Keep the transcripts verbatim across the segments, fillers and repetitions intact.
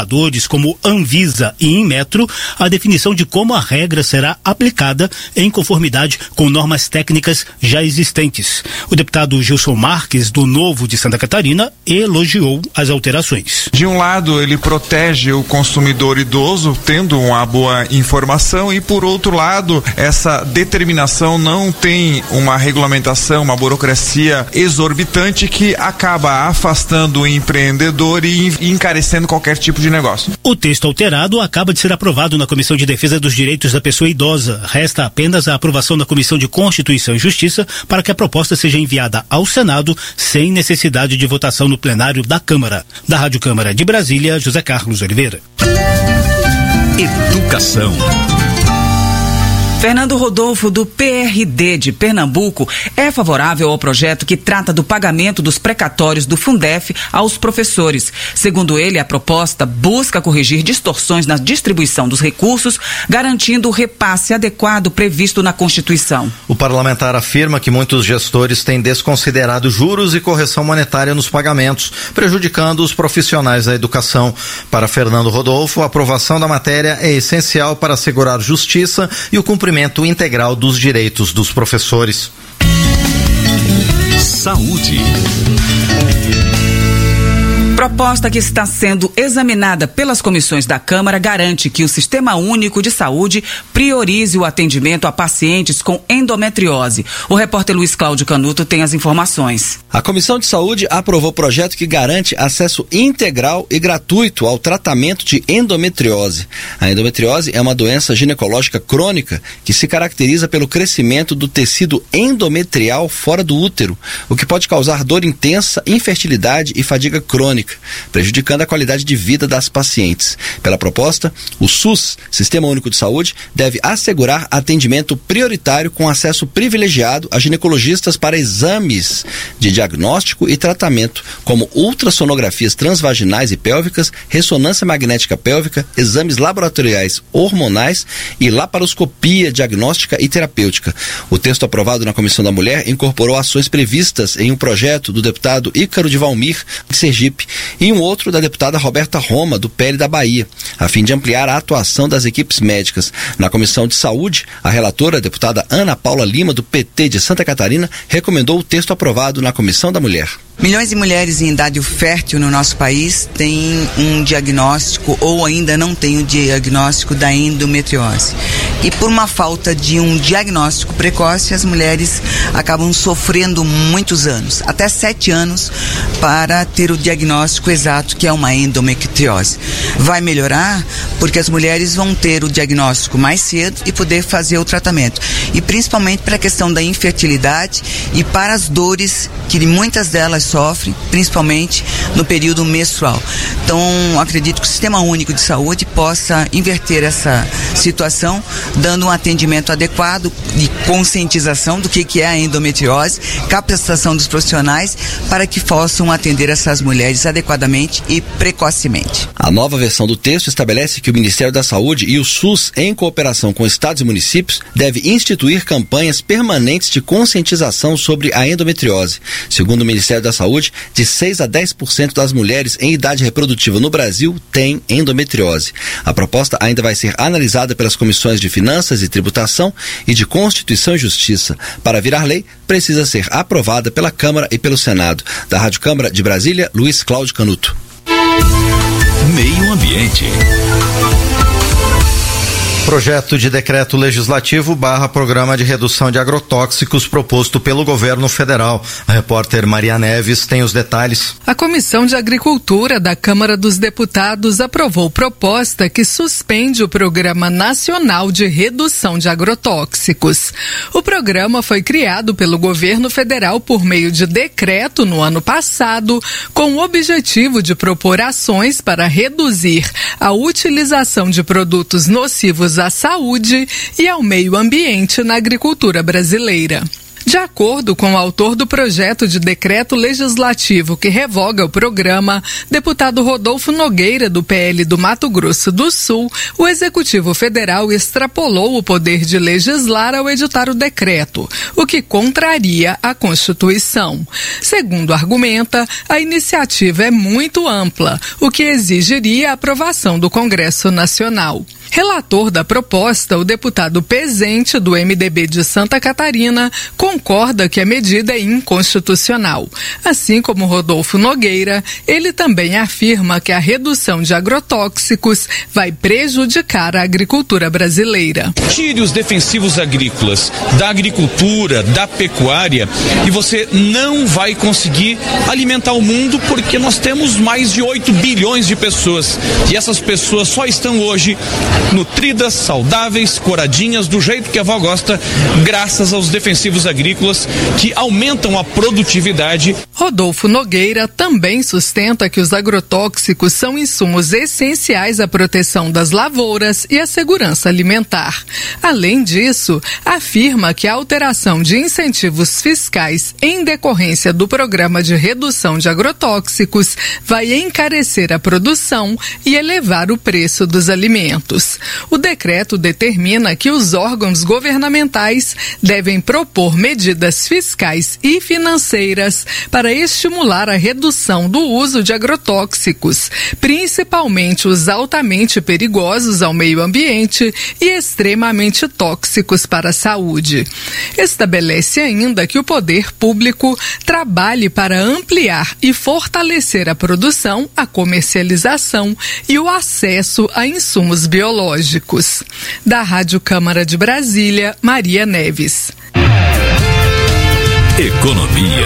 como Anvisa e Inmetro, a definição de como a regra será aplicada em conformidade com normas técnicas já existentes. O deputado Gilson Marques, do Novo de Santa Catarina, elogiou as alterações. De um lado, ele protege o consumidor idoso, tendo uma boa informação, e por outro lado, essa determinação não tem uma regulamentação, uma burocracia exorbitante que acaba afastando o empreendedor e encarecendo qualquer tipo de negócio. O texto alterado acaba de ser aprovado na Comissão de Defesa dos Direitos da Pessoa Idosa. Resta apenas a aprovação na Comissão de Constituição e Justiça para que a proposta seja enviada ao Senado sem necessidade de votação no plenário da Câmara. Da Rádio Câmara de Brasília, José Carlos Oliveira. Educação. Fernando Rodolfo, do P R D de Pernambuco, é favorável ao projeto que trata do pagamento dos precatórios do Fundef aos professores. Segundo ele, a proposta busca corrigir distorções na distribuição dos recursos, garantindo o repasse adequado previsto na Constituição. O parlamentar afirma que muitos gestores têm desconsiderado juros e correção monetária nos pagamentos, prejudicando os profissionais da educação. Para Fernando Rodolfo, a aprovação da matéria é essencial para assegurar justiça e o cumprimento integral dos direitos dos professores. Saúde. Proposta que está sendo examinada pelas comissões da Câmara garante que o Sistema Único de Saúde priorize o atendimento a pacientes com endometriose. O repórter Luiz Cláudio Canuto tem as informações. A Comissão de Saúde aprovou o projeto que garante acesso integral e gratuito ao tratamento de endometriose. A endometriose é uma doença ginecológica crônica que se caracteriza pelo crescimento do tecido endometrial fora do útero, o que pode causar dor intensa, infertilidade e fadiga crônica, prejudicando a qualidade de vida das pacientes. Pela proposta, o SUS, Sistema Único de Saúde, deve assegurar atendimento prioritário com acesso privilegiado a ginecologistas para exames de diagnóstico e tratamento, como ultrassonografias transvaginais e pélvicas, ressonância magnética pélvica, exames laboratoriais hormonais e laparoscopia diagnóstica e terapêutica. O texto aprovado na Comissão da Mulher incorporou ações previstas em um projeto do deputado Ícaro de Valmir, de Sergipe, e um outro da deputada Roberta Roma, do P L da Bahia, a fim de ampliar a atuação das equipes médicas. Na Comissão de Saúde, a relatora, a deputada Ana Paula Lima, do P T de Santa Catarina, recomendou o texto aprovado na Comissão da Mulher. Milhões de mulheres em idade fértil no nosso país têm um diagnóstico ou ainda não têm o diagnóstico da endometriose. E por uma falta de um diagnóstico precoce, as mulheres acabam sofrendo muitos anos, até sete anos, para ter o diagnóstico exato que é uma endometriose. Vai melhorar porque as mulheres vão ter o diagnóstico mais cedo e poder fazer o tratamento. E principalmente para a questão da infertilidade e para as dores que muitas delas sofrem, principalmente no período menstrual. Então, acredito que o Sistema Único de Saúde possa inverter essa situação, dando um atendimento adequado de conscientização do que, que é a endometriose, capacitação dos profissionais para que possam atender essas mulheres adequadamente e precocemente. A nova versão do texto estabelece que o Ministério da Saúde e o SUS, em cooperação com estados e municípios, deve instituir campanhas permanentes de conscientização sobre a endometriose. Segundo o Ministério da Saúde, de seis a dez por cento das mulheres em idade reprodutiva no Brasil têm endometriose. A proposta ainda vai ser analisada pelas comissões de Finanças e Tributação e de Constituição e Justiça. Para virar lei, precisa ser aprovada pela Câmara e pelo Senado. Da Rádio Câmara de Brasília, Luiz Cláudio Canuto. Meio Ambiente. Projeto de decreto legislativo barra programa de redução de agrotóxicos proposto pelo governo federal. A repórter Maria Neves tem os detalhes. A Comissão de Agricultura da Câmara dos Deputados aprovou proposta que suspende o Programa Nacional de Redução de Agrotóxicos. O programa foi criado pelo governo federal por meio de decreto no ano passado, com o objetivo de propor ações para reduzir a utilização de produtos nocivos à saúde e ao meio ambiente na agricultura brasileira. De acordo com o autor do projeto de decreto legislativo que revoga o programa, deputado Rodolfo Nogueira, do P L do Mato Grosso do Sul, o Executivo Federal extrapolou o poder de legislar ao editar o decreto, o que contraria a Constituição. Segundo argumenta, a iniciativa é muito ampla, o que exigiria a aprovação do Congresso Nacional. Relator da proposta, o deputado Pezente, do M D B de Santa Catarina, concorda que a medida é inconstitucional. Assim como Rodolfo Nogueira, ele também afirma que a redução de agrotóxicos vai prejudicar a agricultura brasileira. Tire os defensivos agrícolas da agricultura, da pecuária, e você não vai conseguir alimentar o mundo, porque nós temos mais de oito bilhões de pessoas. E essas pessoas só estão hoje nutridas, saudáveis, coradinhas, do jeito que a avó gosta, graças aos defensivos agrícolas que aumentam a produtividade. Rodolfo Nogueira também sustenta que os agrotóxicos são insumos essenciais à proteção das lavouras e à segurança alimentar. Além disso, afirma que a alteração de incentivos fiscais em decorrência do programa de redução de agrotóxicos vai encarecer a produção e elevar o preço dos alimentos. O decreto determina que os órgãos governamentais devem propor medidas fiscais e financeiras para estimular a redução do uso de agrotóxicos, principalmente os altamente perigosos ao meio ambiente e extremamente tóxicos para a saúde. Estabelece ainda que o poder público trabalhe para ampliar e fortalecer a produção, a comercialização e o acesso a insumos biológicos. Da Rádio Câmara de Brasília, Maria Neves. Economia.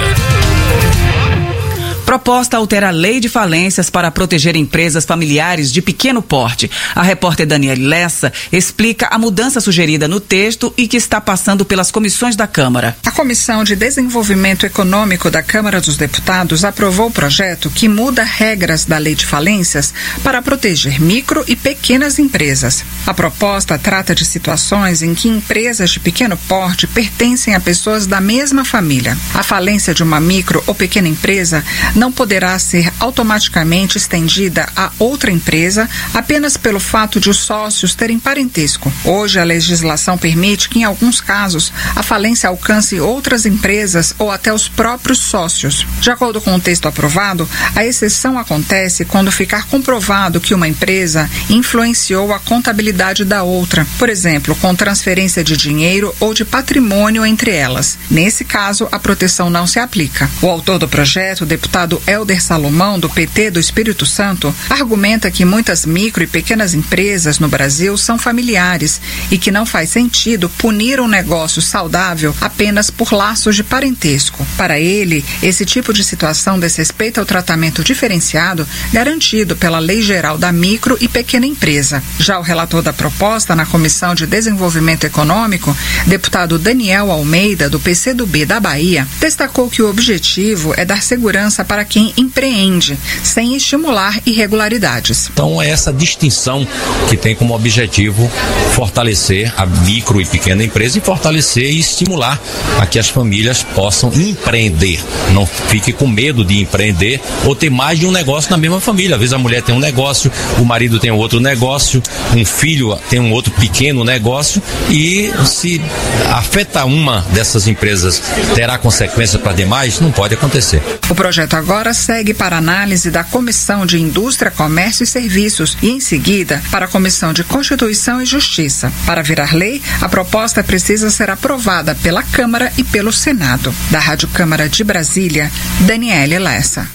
Proposta altera a lei de falências para proteger empresas familiares de pequeno porte. A repórter Daniele Lessa explica a mudança sugerida no texto e que está passando pelas comissões da Câmara. A Comissão de Desenvolvimento Econômico da Câmara dos Deputados aprovou o projeto que muda regras da lei de falências para proteger micro e pequenas empresas. A proposta trata de situações em que empresas de pequeno porte pertencem a pessoas da mesma família. A falência de uma micro ou pequena empresa não poderá ser automaticamente estendida a outra empresa apenas pelo fato de os sócios terem parentesco. Hoje, a legislação permite que, em alguns casos, a falência alcance outras empresas ou até os próprios sócios. De acordo com o texto aprovado, a exceção acontece quando ficar comprovado que uma empresa influenciou a contabilidade da outra, por exemplo, com transferência de dinheiro ou de patrimônio entre elas. Nesse caso, a proteção não se aplica. O autor do projeto, o deputado Helder Salomão, do P T do Espírito Santo, argumenta que muitas micro e pequenas empresas no Brasil são familiares e que não faz sentido punir um negócio saudável apenas por laços de parentesco. Para ele, esse tipo de situação desrespeita ao tratamento diferenciado garantido pela Lei Geral da Micro e Pequena Empresa. Já o relator da proposta na Comissão de Desenvolvimento Econômico, deputado Daniel Almeida, do P C do B da Bahia, destacou que o objetivo é dar segurança para quem empreende, sem estimular irregularidades. Então é essa distinção que tem como objetivo fortalecer a micro e pequena empresa e fortalecer e estimular a que as famílias possam empreender. Não fique com medo de empreender ou ter mais de um negócio na mesma família. Às vezes a mulher tem um negócio, o marido tem outro negócio, um filho tem um outro pequeno negócio e se afeta uma dessas empresas, terá consequências para demais? Não pode acontecer. O projeto agora segue para análise da Comissão de Indústria, Comércio e Serviços e, em seguida, para a Comissão de Constituição e Justiça. Para virar lei, a proposta precisa ser aprovada pela Câmara e pelo Senado. Da Rádio Câmara de Brasília, Daniele Lessa.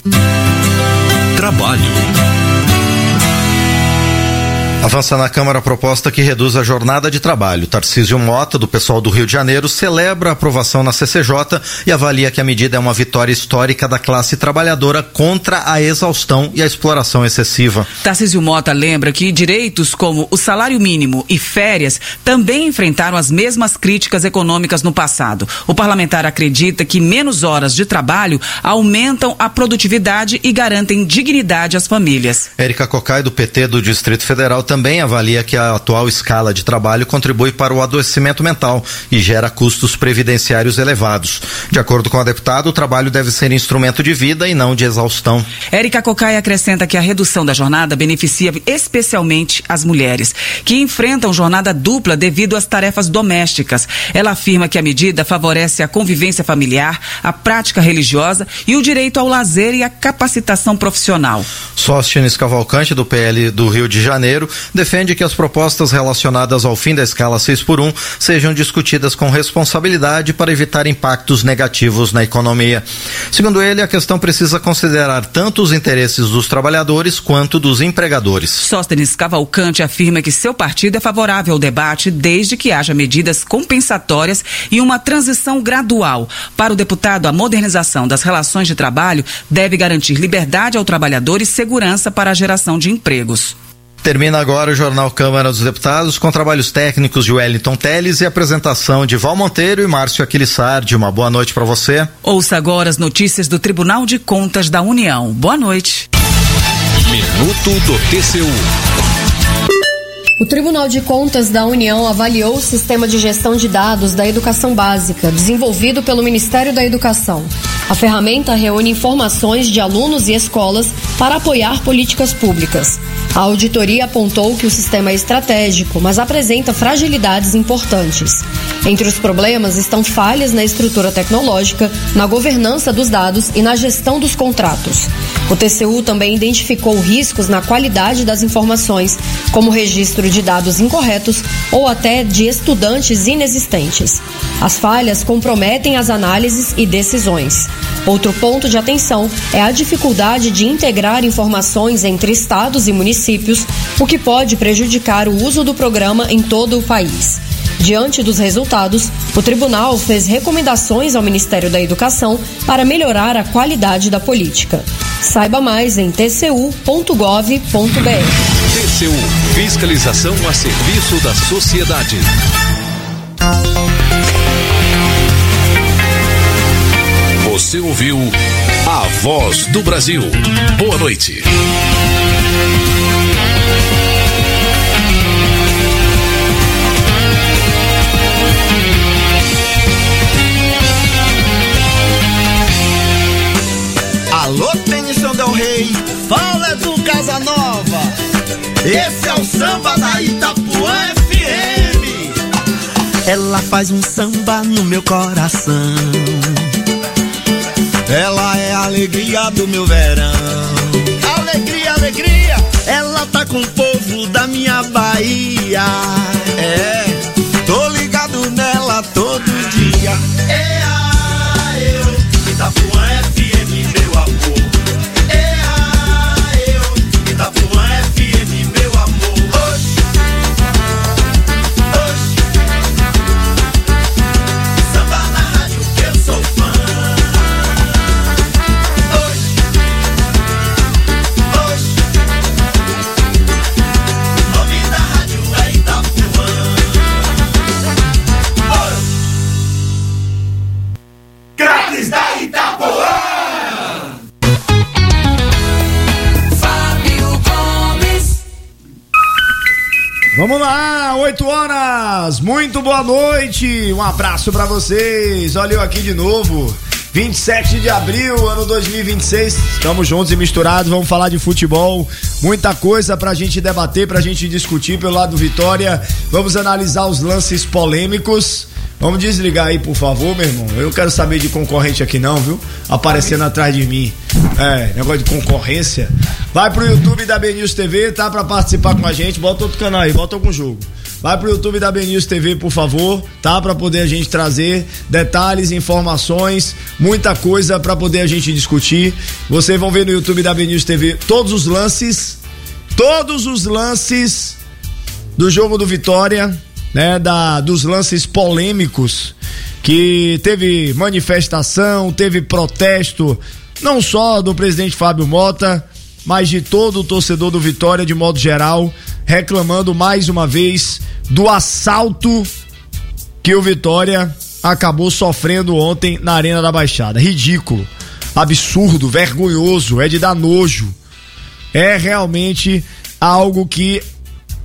Trabalho. Avança na Câmara a proposta que reduz a jornada de trabalho. Tarcísio Mota, do pessoal do Rio de Janeiro, celebra a aprovação na C C J e avalia que a medida é uma vitória histórica da classe trabalhadora contra a exaustão e a exploração excessiva. Tarcísio Mota lembra que direitos como o salário mínimo e férias também enfrentaram as mesmas críticas econômicas no passado. O parlamentar acredita que menos horas de trabalho aumentam a produtividade e garantem dignidade às famílias. Érica Cocai, do P T do Distrito Federal, também avalia que a atual escala de trabalho contribui para o adoecimento mental e gera custos previdenciários elevados. De acordo com a deputada, o trabalho deve ser instrumento de vida e não de exaustão. Érica Cocai acrescenta que a redução da jornada beneficia especialmente as mulheres, que enfrentam jornada dupla devido às tarefas domésticas. Ela afirma que a medida favorece a convivência familiar, a prática religiosa e o direito ao lazer e à capacitação profissional. Sóstenes Cavalcante, do P L do Rio de Janeiro, defende que as propostas relacionadas ao fim da escala seis por um sejam discutidas com responsabilidade para evitar impactos negativos na economia. Segundo ele, a questão precisa considerar tanto os interesses dos trabalhadores quanto dos empregadores. Sóstenes Cavalcante afirma que seu partido é favorável ao debate desde que haja medidas compensatórias e uma transição gradual. Para o deputado, a modernização das relações de trabalho deve garantir liberdade ao trabalhador e segurança para a geração de empregos. Termina agora o Jornal Câmara dos Deputados com trabalhos técnicos de Wellington Teles e apresentação de Val Monteiro e Márcio Aquilissardi. Uma boa noite para você. Ouça agora as notícias do Tribunal de Contas da União. Boa noite. Minuto do T C U. O Tribunal de Contas da União avaliou o sistema de gestão de dados da educação básica, desenvolvido pelo Ministério da Educação. A ferramenta reúne informações de alunos e escolas para apoiar políticas públicas. A auditoria apontou que o sistema é estratégico, mas apresenta fragilidades importantes. Entre os problemas estão falhas na estrutura tecnológica, na governança dos dados e na gestão dos contratos. O T C U também identificou riscos na qualidade das informações, como registro de dados incorretos ou até de estudantes inexistentes. As falhas comprometem as análises e decisões. Outro ponto de atenção é a dificuldade de integrar informações entre estados e municípios, o que pode prejudicar o uso do programa em todo o país. Diante dos resultados, o tribunal fez recomendações ao Ministério da Educação para melhorar a qualidade da política. Saiba mais em t c u ponto gov ponto b r. T C U, fiscalização a serviço da sociedade. Você ouviu a Voz do Brasil. Boa noite. Alô, Tennyson Del Rey, fala do Casanova. Esse é o samba da Itapuã F M. Ela faz um samba no meu coração. Ela é a alegria do meu verão. Alegria, alegria. Ela tá com o povo da minha Bahia. É, tô ligado nela todo dia. É a eu, Itapuã F M, meu amor. É a eu, Itapuã F M, meu amor. Oxi, oxi. Samba na rádio que eu sou fã. Vamos lá, oito horas, muito boa noite, um abraço pra vocês, olha eu aqui de novo, vinte e sete de abril, ano dois mil e vinte e seis, estamos juntos e misturados, vamos falar de futebol, muita coisa pra gente debater, pra gente discutir pelo lado do Vitória, vamos analisar os lances polêmicos. Vamos desligar aí, por favor, meu irmão. Eu não quero saber de concorrente aqui não, viu? Aparecendo atrás de mim. É, negócio de concorrência. Vai pro YouTube da B News T V, tá? Pra participar com a gente. Bota outro canal aí, bota algum jogo. Vai pro YouTube da B News T V, por favor, tá? Pra poder a gente trazer detalhes, informações, muita coisa pra poder a gente discutir. Vocês vão ver no YouTube da B News T V todos os lances, todos os lances do jogo do Vitória, né, da, dos lances polêmicos, que teve manifestação, teve protesto, não só do presidente Fábio Mota, mas de todo o torcedor do Vitória de modo geral, reclamando mais uma vez do assalto que o Vitória acabou sofrendo ontem na Arena da Baixada. Ridículo, absurdo, vergonhoso, é de dar nojo. É realmente algo que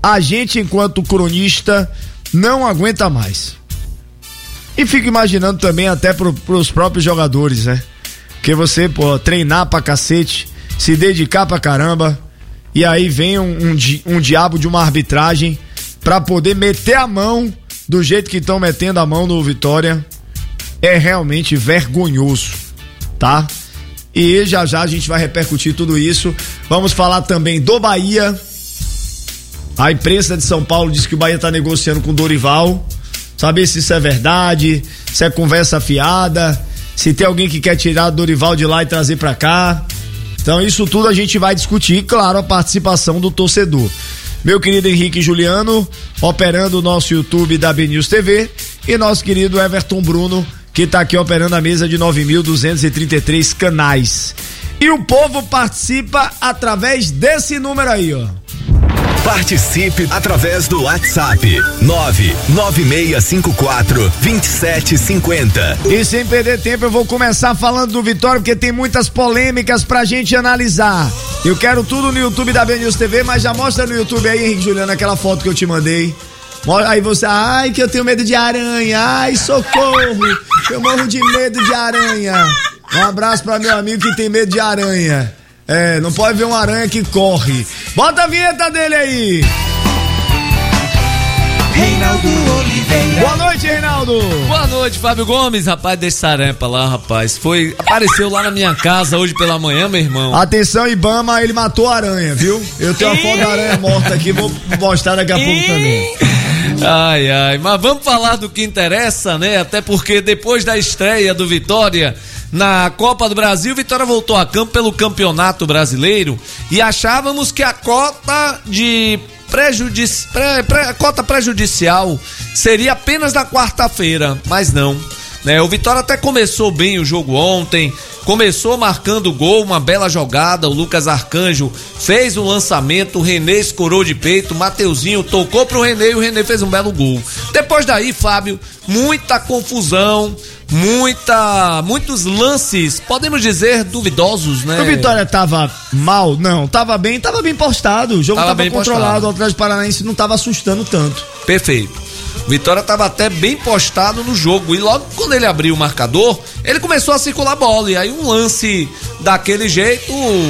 a gente, enquanto cronista, não aguenta mais. E fico imaginando também até pro, pros próprios jogadores, né? Porque você, pô, treinar pra cacete, se dedicar pra caramba, e aí vem um, um, um diabo de uma arbitragem pra poder meter a mão do jeito que estão metendo a mão no Vitória. É realmente vergonhoso, tá? E já já a gente vai repercutir tudo isso. Vamos falar também do Bahia. A imprensa de São Paulo diz que o Bahia tá negociando com o Dorival. Saber se isso é verdade, se é conversa fiada, se tem alguém que quer tirar o Dorival de lá e trazer pra cá. Então isso tudo a gente vai discutir, claro, a participação do torcedor. Meu querido Henrique Juliano, operando o nosso YouTube da B News T V, e nosso querido Everton Bruno, que tá aqui operando a mesa de nove mil duzentos e trinta e três canais. E o povo participa através desse número aí, ó. Participe através do WhatsApp nove nove seis cinco quatro, dois sete cinco zero. E sem perder tempo, eu vou começar falando do Vitória, porque tem muitas polêmicas pra gente analisar. Eu quero tudo no YouTube da B News T V, mas já mostra no YouTube aí, Henrique Juliano, aquela foto que eu te mandei. Aí você, ai, que eu tenho medo de aranha, ai, socorro, eu morro de medo de aranha. Um abraço pra meu amigo que tem medo de aranha. É, não pode ver uma aranha que corre. Bota a vinheta dele aí. Reinaldo Oliveira. Boa noite, Reinaldo. Boa noite, Fábio Gomes. Rapaz, deixa essa aranha pra lá, rapaz. Foi, apareceu lá na minha casa hoje pela manhã, meu irmão. Atenção, Ibama, ele matou a aranha, viu? Eu tenho uma foto da aranha morta aqui, vou mostrar daqui a pouco também. Ai, ai, mas vamos falar do que interessa, né? Até porque depois da estreia do Vitória na Copa do Brasil, Vitória voltou a campo pelo Campeonato Brasileiro e achávamos que a cota de prejudici... Pre... Pre... cota prejudicial seria apenas na quarta-feira, mas não. Né? O Vitória até começou bem o jogo ontem, começou marcando gol, uma bela jogada, o Lucas Arcanjo fez o lançamento, o René escorou de peito, o Mateuzinho tocou pro René e o René fez um belo gol. Depois daí, Fábio, muita confusão, muita, muitos lances, podemos dizer, duvidosos, né? O Vitória tava mal? Não, tava bem, tava bem postado, o jogo tava, tava bem controlado, postado. O Atlético Paranaense não tava assustando tanto. Perfeito. Vitória estava até bem postado no jogo e logo quando ele abriu o marcador, ele começou a circular a bola e aí um lance daquele jeito,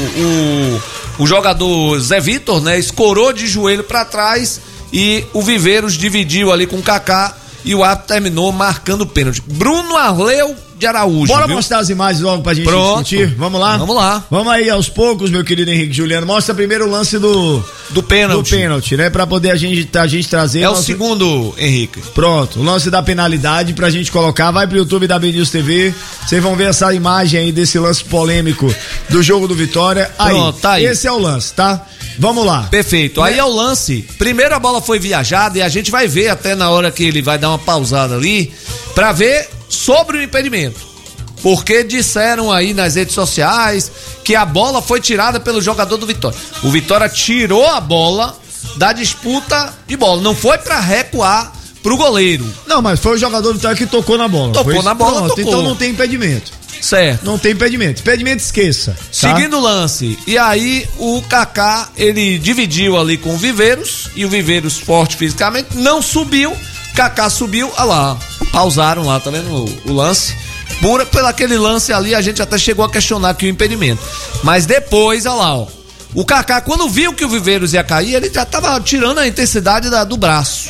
o, o, o jogador Zé Vitor, né, escorou de joelho para trás e o Viveiros dividiu ali com o Kaká e o árbitro terminou marcando o pênalti. Bruno Arleu de Araújo. Bora viu? Mostrar as imagens logo pra gente Pronto. discutir. Vamos lá? Vamos lá. Vamos aí aos poucos, meu querido Henrique Juliano. Mostra primeiro o lance do do pênalti. Do pênalti, né? Pra poder a gente, a gente trazer. É nosso... o segundo, Henrique. Pronto, o lance da penalidade pra gente colocar. Vai pro YouTube da B News T V. Vocês vão ver essa imagem aí desse lance polêmico do jogo do Vitória. Aí, Pronto, tá aí. Esse é o lance, tá? Vamos lá. Perfeito. Aí é o lance. Primeiro a bola foi viajada e a gente vai ver até na hora que ele vai dar uma pausada ali pra ver sobre o impedimento. Porque disseram aí nas redes sociais que a bola foi tirada pelo jogador do Vitória. O Vitória tirou a bola da disputa de bola. Não foi pra recuar pro goleiro. Não, mas foi o jogador do Vitória que tocou na bola. Tocou foi... na bola, Pronto, tocou. Então não tem impedimento. Certo. Não tem impedimento. Impedimento esqueça. Tá? Seguindo o lance. E aí o Kaká, ele dividiu ali com o Viveiros. E o Viveiros, forte fisicamente, não subiu. Kaká subiu. Olha lá. Pausaram lá, tá vendo o, o lance? Por, por aquele lance ali, a gente até chegou a questionar aqui o impedimento. Mas depois, olha lá, ó. O Kaká, quando viu que o Viveiros ia cair, ele já tava tirando a intensidade da, do braço.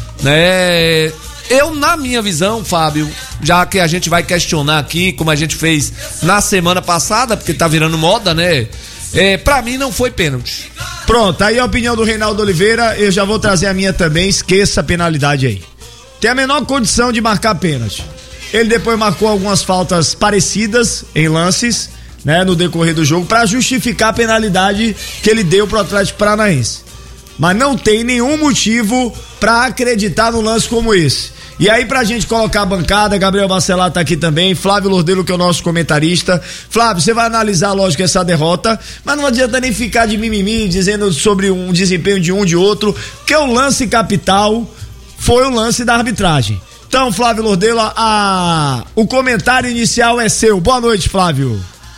Né? Eu, na minha visão, Fábio, já que a gente vai questionar aqui, como a gente fez na semana passada, porque tá virando moda, né? É, pra mim não foi pênalti. Pronto, aí a opinião do Reinaldo Oliveira, eu já vou trazer a minha também, esqueça a penalidade aí. Tem a menor condição de marcar pênalti. Ele depois marcou algumas faltas parecidas em lances, né, no decorrer do jogo, pra justificar a penalidade que ele deu pro Atlético Paranaense. Mas não tem nenhum motivo pra acreditar num lance como esse. E aí, pra gente colocar a bancada, Gabriel Bacelar tá aqui também, Flávio Lordelo, que é o nosso comentarista. Flávio, você vai analisar, lógico, essa derrota, mas não adianta nem ficar de mimimi dizendo sobre um desempenho de um de outro, porque o lance capital foi o lance da arbitragem. Então, Flávio Lordelo, a... o comentário inicial é seu. Boa noite, Flávio.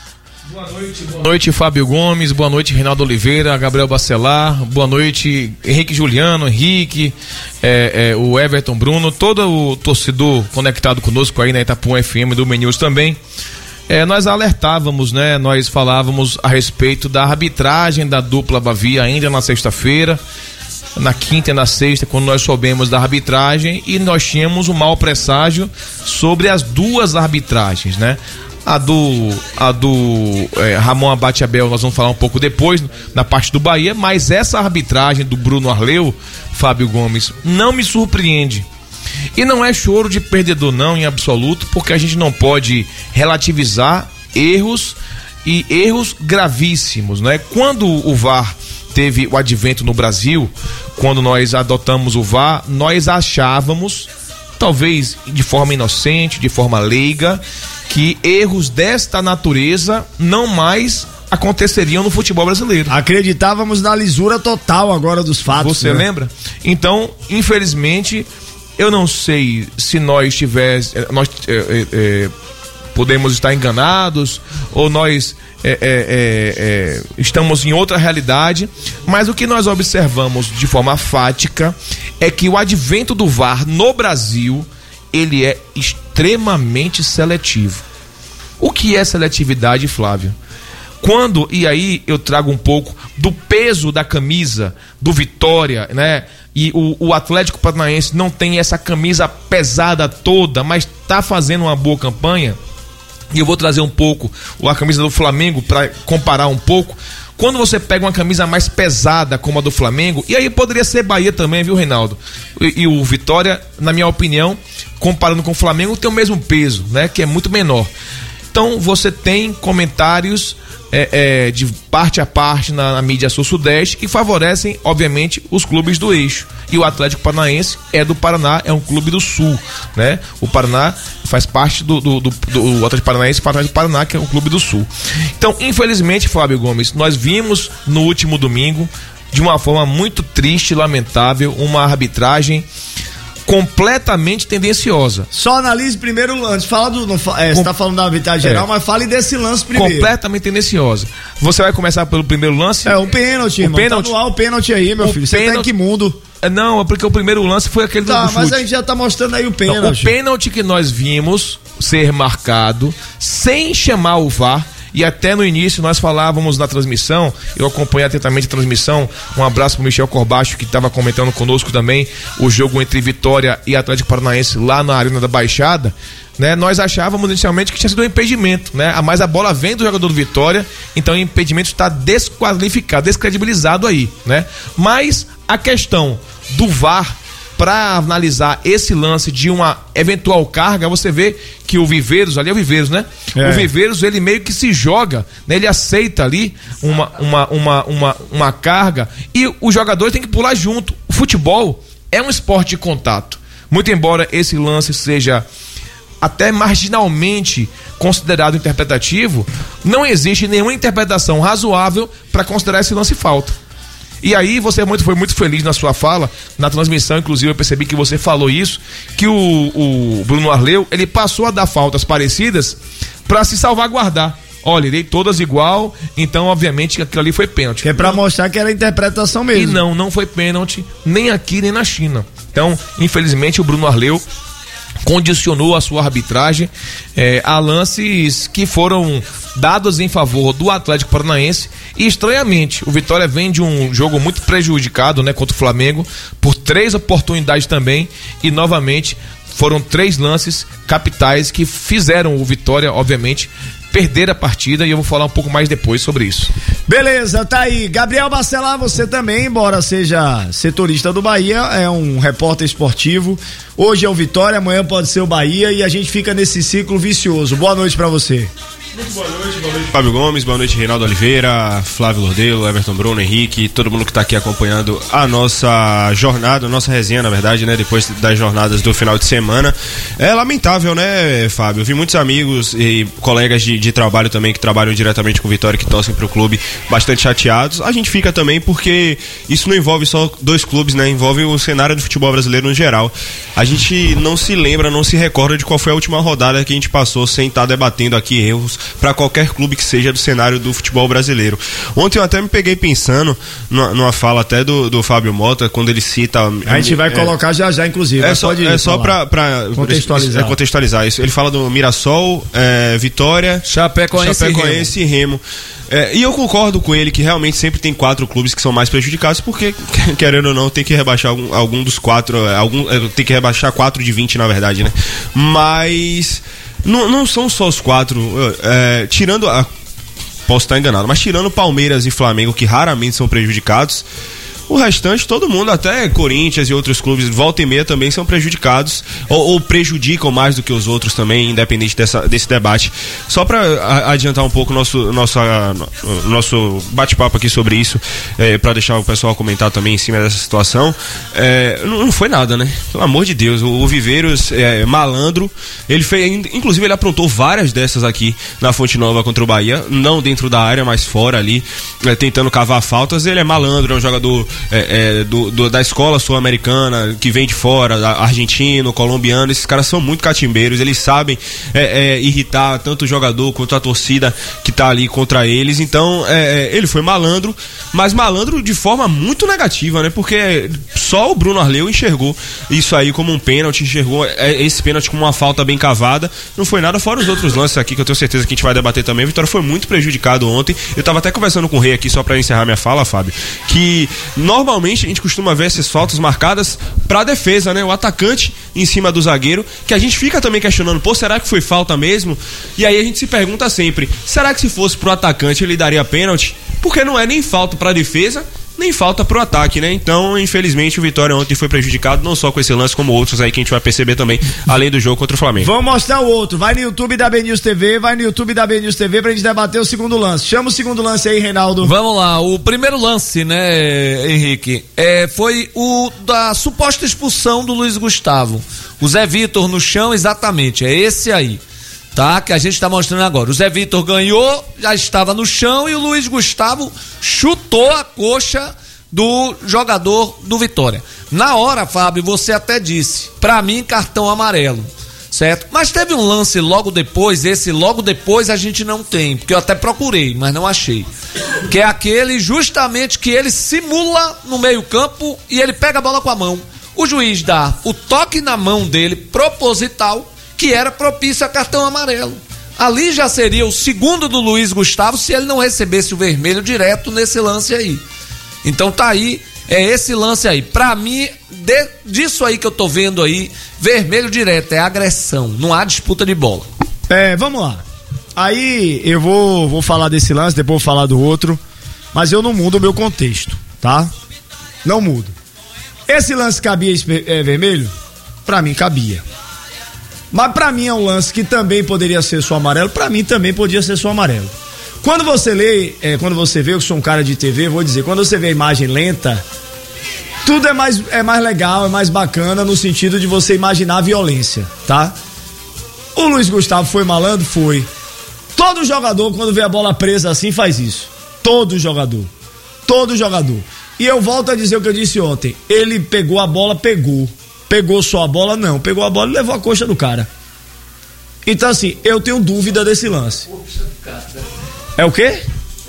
Boa noite, boa noite, Fábio Gomes, boa noite, Reinaldo Oliveira, Gabriel Bacelar, boa noite, Henrique Juliano, Henrique, é, é, o Everton Bruno, todo o torcedor conectado conosco aí na Itapuã F M do Menus também. É, nós alertávamos, né? Nós falávamos a respeito da arbitragem da dupla Bavia ainda na sexta-feira, na quinta e na sexta, quando nós soubemos da arbitragem, e nós tínhamos um mau presságio sobre as duas arbitragens, né? A do, a do é, Ramon Abate Abel nós vamos falar um pouco depois, na parte do Bahia, mas essa arbitragem do Bruno Arleu, Fábio Gomes, não me surpreende. E não é choro de perdedor não, em absoluto, porque a gente não pode relativizar erros e erros gravíssimos, né? Quando o V A R teve o advento no Brasil, quando nós adotamos o V A R, nós achávamos, talvez de forma inocente, de forma leiga, que erros desta natureza não mais aconteceriam no futebol brasileiro. Acreditávamos na lisura total agora dos fatos. Você, né, lembra? Então, infelizmente, eu não sei se nós tivéssemos, nós é, é, é, podemos estar enganados ou nós é, é, é, é, estamos em outra realidade, mas o que nós observamos de forma fática é que o advento do V A R no Brasil, ele é extremamente seletivo. O que é seletividade, Flávio? Quando, e aí eu trago um pouco do peso da camisa do Vitória, né? E o, o Atlético Paranaense não tem essa camisa pesada toda, mas tá fazendo uma boa campanha. E eu vou trazer um pouco a camisa do Flamengo para comparar um pouco. Quando você pega uma camisa mais pesada como a do Flamengo, e aí poderia ser Bahia também, viu, Reinaldo? E, e o Vitória, na minha opinião, comparando com o Flamengo, tem o mesmo peso, né? Que é muito menor. Então você tem comentários é, é, de parte a parte na, na mídia sul-sudeste que favorecem, obviamente, os clubes do eixo. E o Atlético Paranaense é do Paraná, é um clube do sul, né? O Paraná faz parte do, do, do, do Atlético Paranaense, do Paraná, que é um clube do sul. Então, infelizmente, Fábio Gomes, nós vimos no último domingo, de uma forma muito triste e lamentável, uma arbitragem completamente tendenciosa. Só analise primeiro o lance. Fala do, não, é, você tá falando da arbitragem geral, é. mas fale desse lance primeiro. Completamente tendenciosa. Você vai começar pelo primeiro lance? É, o pênalti, o irmão. Pênalti. Tá no ar o pênalti aí, meu o filho. Você pênalti... tá em que mundo? Não, é porque o primeiro lance foi aquele tá, do, do mas chute. a gente já tá mostrando aí o pênalti. Não, o pênalti que nós vimos ser marcado sem chamar o V A R. E até no início nós falávamos na transmissão, eu acompanhei atentamente a transmissão, um abraço pro Michel Corbacho que estava comentando conosco também o jogo entre Vitória e Atlético Paranaense lá na Arena da Baixada, né? Nós achávamos inicialmente que tinha sido um impedimento, né? Mas a bola vem do jogador do Vitória, então o impedimento está desqualificado, descredibilizado aí, né? Mas a questão do V A R para analisar esse lance de uma eventual carga, você vê que o Viveiros, ali é o Viveiros, né? É. O Viveiros, ele meio que se joga, né? Ele aceita ali uma, uma, uma, uma, uma carga e o jogador tem que pular junto. O futebol é um esporte de contato. Muito embora esse lance seja até marginalmente considerado interpretativo, não existe nenhuma interpretação razoável para considerar esse lance falta. E aí você muito, foi muito feliz na sua fala, na transmissão, inclusive eu percebi que você falou isso, que o, o Bruno Arleu, ele passou a dar faltas parecidas para se salvaguardar. Olha, dei todas igual, então obviamente aquilo ali foi pênalti. Que é pra mostrar que era interpretação mesmo. E não, não foi pênalti, nem aqui nem na China. Então, infelizmente o Bruno Arleu condicionou a sua arbitragem é, a lances que foram dados em favor do Atlético Paranaense e estranhamente o Vitória vem de um jogo muito prejudicado, né, contra o Flamengo por três oportunidades também e novamente foram três lances capitais que fizeram o Vitória obviamente perder a partida e eu vou falar um pouco mais depois sobre isso. Beleza, tá aí. Gabriel Bacelar, você também, embora seja setorista do Bahia, é um repórter esportivo. Hoje é o Vitória, amanhã pode ser o Bahia e a gente fica nesse ciclo vicioso. Boa noite pra você. Muito boa noite, boa noite Fábio Gomes, boa noite Reinaldo Oliveira, Flávio Lordelo, Everton Bruno, Henrique, todo mundo que está aqui acompanhando a nossa jornada, a nossa resenha, na verdade, né, depois das jornadas do final de semana. É lamentável, né, Fábio? Eu vi muitos amigos e colegas de, de trabalho também que trabalham diretamente com o Vitória, que torcem pro clube, bastante chateados. A gente fica também porque isso não envolve só dois clubes, né, envolve o cenário do futebol brasileiro no geral. A gente não se lembra, não se recorda de qual foi a última rodada que a gente passou sem estar debatendo aqui erros para qualquer clube que seja do cenário do futebol brasileiro. Ontem eu até me peguei pensando numa, numa fala até do, do Fábio Mota, quando ele cita... A gente vai é, colocar já já, inclusive. É só, é só para contextualizar. É, contextualizar isso. Ele fala do Mirassol, é, Vitória, Chapecoense, Chapecoense e Remo. É, e eu concordo com ele que realmente sempre tem quatro clubes que são mais prejudicados, porque, querendo ou não, tem que rebaixar algum, algum dos quatro, algum, tem que rebaixar quatro de vinte, na verdade, né? Mas não, não são só os quatro, é, tirando a, posso estar enganado, mas tirando Palmeiras e Flamengo, que raramente são prejudicados, o restante, todo mundo, até Corinthians e outros clubes, volta e meia também são prejudicados ou, ou prejudicam mais do que os outros também, independente dessa, desse debate. Só para adiantar um pouco o nosso, nosso, nosso bate-papo aqui sobre isso, é, para deixar o pessoal comentar também em cima dessa situação, é, não, não foi nada, né? Pelo amor de Deus, o, o Viveiros é, malandro, ele fez, inclusive ele aprontou várias dessas aqui na Fonte Nova contra o Bahia, não dentro da área, mas fora ali, é, tentando cavar faltas. Ele é malandro, é um jogador É, é, do, do, da escola sul-americana, que vem de fora, argentino, colombiano. Esses caras são muito catimbeiros, eles sabem é, é, irritar tanto o jogador quanto a torcida que tá ali contra eles. Então é, ele foi malandro, mas malandro de forma muito negativa, né? Porque só o Bruno Arleu enxergou isso aí como um pênalti, enxergou esse pênalti como uma falta bem cavada. Não foi nada fora os outros lances aqui, que eu tenho certeza que a gente vai debater também. A Vitória foi muito prejudicado ontem. Eu tava até conversando com o Rei aqui, só pra encerrar minha fala, Fábio, que normalmente a gente costuma ver essas faltas marcadas pra defesa, né? O atacante em cima do zagueiro, que a gente fica também questionando, pô, será que foi falta mesmo? E aí a gente se pergunta sempre, será que se fosse pro atacante ele daria pênalti? Porque não é nem falta pra defesa, nem falta pro ataque, né? Então, infelizmente, o Vitória ontem foi prejudicado, não só com esse lance, como outros aí que a gente vai perceber também, além do jogo contra o Flamengo. Vamos mostrar o outro. Vai no YouTube da B News T V, vai no YouTube da B News T V pra gente debater o segundo lance. Chama o segundo lance aí, Reinaldo. Vamos lá, o primeiro lance, né, Henrique, é, foi o da suposta expulsão do Luiz Gustavo. O Zé Vitor no chão, exatamente, é esse aí. Tá, que a gente está mostrando agora. O Zé Vitor ganhou, já estava no chão, e o Luiz Gustavo chutou a coxa do jogador do Vitória. Na hora, Fábio, você até disse, pra mim, cartão amarelo, certo? Mas teve um lance logo depois, esse logo depois a gente não tem, porque eu até procurei, mas não achei. Que é aquele justamente que ele simula no meio campo e ele pega a bola com a mão. O juiz dá o toque na mão dele, proposital, que era propício a cartão amarelo. Ali já seria o segundo do Luiz Gustavo se ele não recebesse o vermelho direto nesse lance aí. Então tá aí, é esse lance aí. Pra mim, de, disso aí que eu tô vendo aí, vermelho direto, é agressão, não há disputa de bola. É, vamos lá. Aí eu vou, vou falar desse lance, depois vou falar do outro, mas eu não mudo o meu contexto, tá? Não mudo. Esse lance cabia é, vermelho? Pra mim cabia. Mas pra mim é um lance que também poderia ser só amarelo, pra mim também podia ser só amarelo. Quando você lê, é, quando você vê, eu sou um cara de T V, vou dizer, quando você vê a imagem lenta, tudo é mais, é mais legal, é mais bacana no sentido de você imaginar a violência, tá? O Luiz Gustavo foi malandro? Foi. Todo jogador, quando vê a bola presa assim, faz isso. Todo jogador. Todo jogador. E eu volto a dizer o que eu disse ontem, ele pegou a bola, pegou. Pegou só a bola? Não. Pegou a bola e levou a coxa do cara. Então, assim, eu tenho dúvida desse lance. É o quê?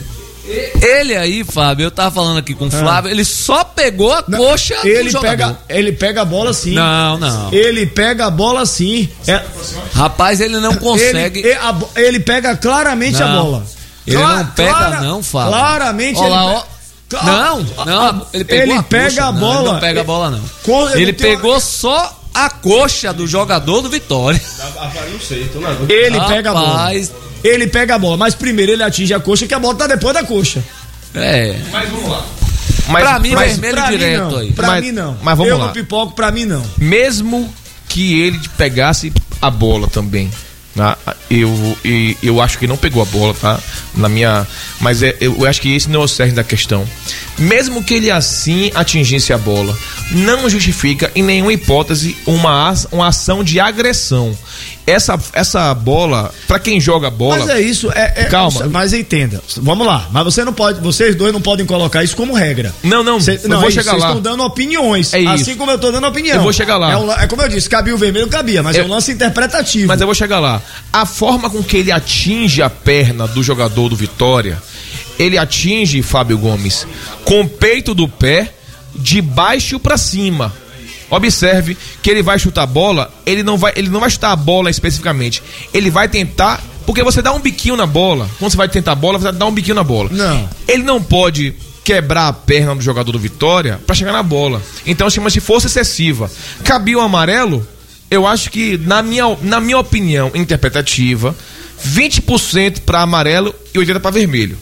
Ele aí, Fábio, eu tava falando aqui com o Flávio, ah. ele só pegou a não, coxa ele do jogador. Pega, ele pega a bola sim. Não, não. Ele pega a bola sim. É... Rapaz, ele não consegue. Ele, a, ele pega claramente não, a bola. Ele Clara, não pega clara, não, Fábio. Claramente Olha ele lá, ó. Não, não, ele pegou ele a pega coxa, a bola. Não, ele não pega a bola, não. Com, ele pegou uma... só a coxa do jogador do Vitória. Não sei, tô na dúvida. Ele Rapaz... pega a bola. Ele pega a bola, mas primeiro ele atinge a coxa, que a bola tá depois da coxa. É. Mas vamos lá. Mas, pra mim, mas, vermelho pra direto mim, aí. Pra mas, mim não. Mas vamos eu lá. não pipoco, pra mim não. Mesmo que ele pegasse a bola também, tá? eu, eu, eu acho que não pegou a bola, tá? Na minha, mas é, eu acho que esse não é o cerne da questão. Mesmo que ele assim atingisse a bola, não justifica em nenhuma hipótese uma, uma ação de agressão. Essa, essa bola, pra quem joga bola. Mas é isso, é, é calma. Mas entenda, vamos lá. Mas você não pode, vocês dois não podem colocar isso como regra. Não, não. Cê, eu não, vou é chegar isso, lá. Vocês estão dando opiniões. É assim como eu tô dando opinião. Eu vou chegar lá. É, um, é como eu disse, cabia o vermelho, cabia, mas é, é um lance interpretativo. Mas eu vou chegar lá. A forma com que ele atinge a perna do jogador do Vitória, ele atinge, Fábio Gomes, com o peito do pé de baixo para cima. Observe que ele vai chutar a bola, ele não vai, ele não vai chutar a bola especificamente. Ele vai tentar, porque você dá um biquinho na bola. Quando você vai tentar a bola, você dá um biquinho na bola. Não. Ele não pode quebrar a perna do jogador do Vitória para chegar na bola. Então chama-se força excessiva. Cabia o amarelo? Eu acho que, na minha, na minha opinião interpretativa, vinte por cento para amarelo e oitenta por cento para vermelho.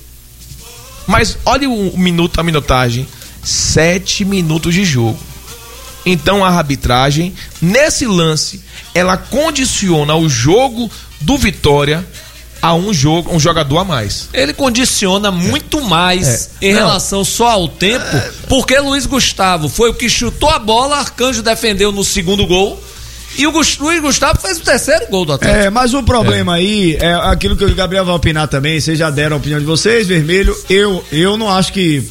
Mas olha o, o minuto, a minutagem. Sete minutos de jogo. Então a arbitragem, nesse lance, ela condiciona o jogo do Vitória a um jogo, um jogador a mais. Ele condiciona muito mais É. em Não. relação só ao tempo, porque Luiz Gustavo foi o que chutou a bola, Arcanjo defendeu no segundo gol e o Gus- Luiz Gustavo fez o terceiro gol do Atlético. É, mas o problema aí é aquilo que o Gabriel vai opinar também. Vocês já deram a opinião de vocês, vermelho. Eu, eu não acho que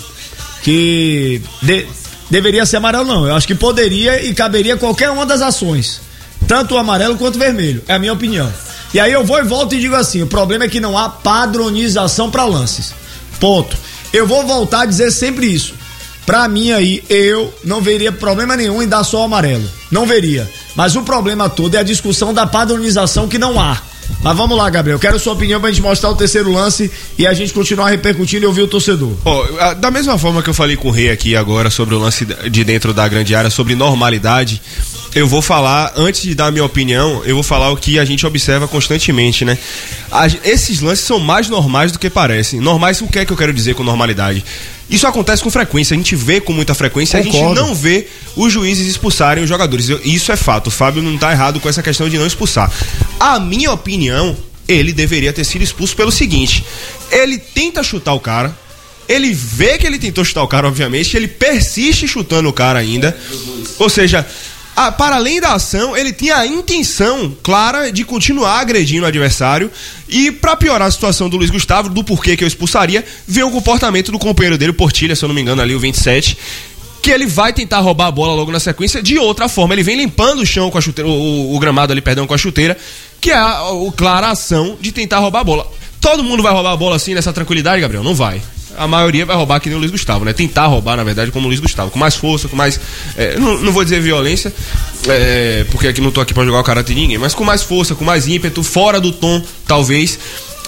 que de- deveria ser amarelo, não. Eu acho que poderia e caberia qualquer uma das ações, tanto o amarelo quanto o vermelho. É a minha opinião. E aí eu vou e volto e digo assim: o problema é que não há padronização para lances. Ponto. Eu vou voltar a dizer sempre isso. Pra mim aí, eu não veria problema nenhum em dar só o amarelo. Não veria. Mas o problema todo é a discussão da padronização que não há. Mas vamos lá, Gabriel. Quero sua opinião pra gente mostrar o terceiro lance e a gente continuar repercutindo e ouvir o torcedor. Ó, a- da mesma forma que eu falei com o Rei aqui agora sobre o lance de dentro da grande área, sobre normalidade, eu vou falar, antes de dar a minha opinião, eu vou falar o que a gente observa constantemente, né? A- esses lances são mais normais do que parecem. Normais, o que é que eu quero dizer com normalidade? Isso acontece com frequência, a gente vê com muita frequência, Concordo. a gente não vê os juízes expulsarem os jogadores. Eu- Isso é fato, o Fábio não tá errado com essa questão de não expulsar. A minha opinião, ele deveria ter sido expulso pelo seguinte: ele tenta chutar o cara, ele vê que ele tentou chutar o cara, obviamente, ele persiste chutando o cara ainda, ou seja, ah, para além da ação, ele tinha a intenção clara de continuar agredindo o adversário. E para piorar a situação do Luiz Gustavo, do porquê que eu expulsaria, vem o comportamento do companheiro dele, o Portilha, se eu não me engano, ali o vinte e sete, que ele vai tentar roubar a bola logo na sequência de outra forma. Ele vem limpando o chão com a chuteira, o, o- o gramado ali, perdão, com a chuteira, que é a, a, a clara ação de tentar roubar a bola. Todo mundo vai roubar a bola assim, nessa tranquilidade, Gabriel? Não vai. A maioria vai roubar que nem o Luiz Gustavo, né? Tentar roubar, na verdade, como o Luiz Gustavo, com mais força, com mais, é, não, não vou dizer violência, é, porque aqui não tô aqui pra jogar o caráter de ninguém, mas com mais força, com mais ímpeto, fora do tom, talvez.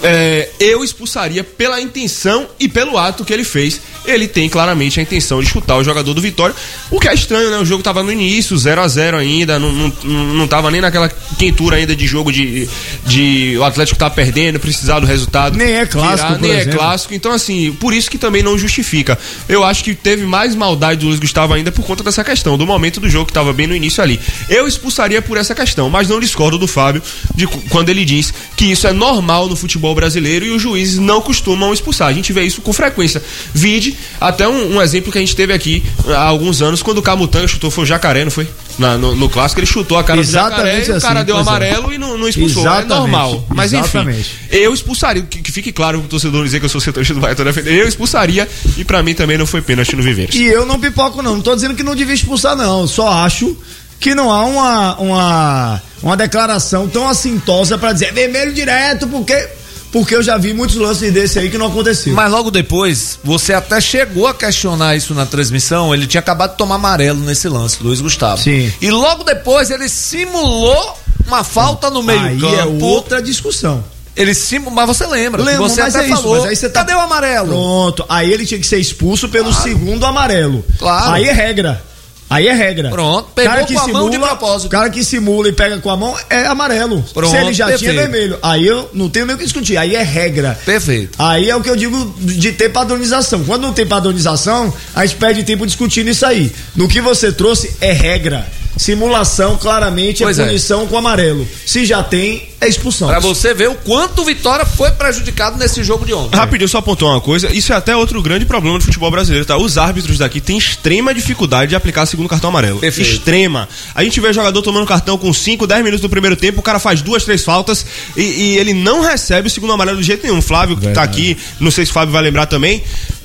É, eu expulsaria pela intenção e pelo ato que ele fez. Ele tem claramente a intenção de chutar o jogador do Vitória, o que é estranho, né? O jogo tava no início, zero a zero ainda, não, não, não tava nem naquela quentura ainda de jogo de, de o Atlético tá perdendo, precisar do resultado. Nem é clássico, por nem é exemplo. clássico, então assim, por isso que também não justifica. Eu acho que teve mais maldade do Luiz Gustavo ainda por conta dessa questão, do momento do jogo que tava bem no início ali. Eu expulsaria por essa questão, mas não discordo do Fábio de cu- quando ele diz que isso é normal no futebol brasileiro e os juízes não costumam expulsar. A gente vê isso com frequência. Vide até um, um exemplo que a gente teve aqui há alguns anos, quando o Camutanga chutou, foi o Jacaré, não foi? Na- no, no clássico, ele chutou a cara Exatamente do Jacaré e o assim, cara deu pois é. amarelo e não, não expulsou. Exatamente, É normal. Mas exatamente. enfim, eu expulsaria, que, que fique claro o torcedor dizer que eu sou setorista do Bahia, tô defendendo. Eu expulsaria e pra mim também não foi pênalti no Viveiros. E eu não pipoco, não. Não tô dizendo que não devia expulsar, não. Só acho que não há uma, uma, uma declaração tão assintosa pra dizer vermelho direto, porque, porque eu já vi muitos lances desse aí que não aconteceu. Mas logo depois, você até chegou a questionar isso na transmissão. Ele tinha acabado de tomar amarelo nesse lance, Luiz Gustavo. Sim. E logo depois ele simulou uma falta no meio Aí campo. é outra discussão. Ele simulou, mas você lembra? que Lembro, você mas até é isso, falou. mas aí você tá- Cadê o amarelo? Pronto. Aí ele tinha que ser expulso pelo segundo amarelo. Claro. Aí é regra. Aí é regra. Pronto. Pegou Cara que com a mão de simula- propósito. O cara que simula e pega com a mão é amarelo. Pronto, Se ele já perfeito. tinha vermelho. Aí eu não tenho nem o que discutir. Aí é regra. Perfeito. Aí é o que eu digo de ter padronização. Quando não tem padronização, a gente perde tempo discutindo isso aí. No que você trouxe é regra. Simulação, claramente, Pois é é. punição com amarelo. Se já tem, é expulsão. Pra você ver o quanto o Vitória foi prejudicado nesse jogo de ontem. Rapidinho, só apontar uma coisa. Isso é até outro grande problema do futebol brasileiro, tá? Os árbitros daqui têm extrema dificuldade de aplicar segundo cartão amarelo. Perfeito. Extrema. A gente vê jogador tomando cartão com cinco, dez minutos do primeiro tempo, o cara faz duas, três faltas e, e ele não recebe o segundo amarelo de jeito nenhum. Flávio, que tá aqui, não sei se o Fábio vai lembrar também.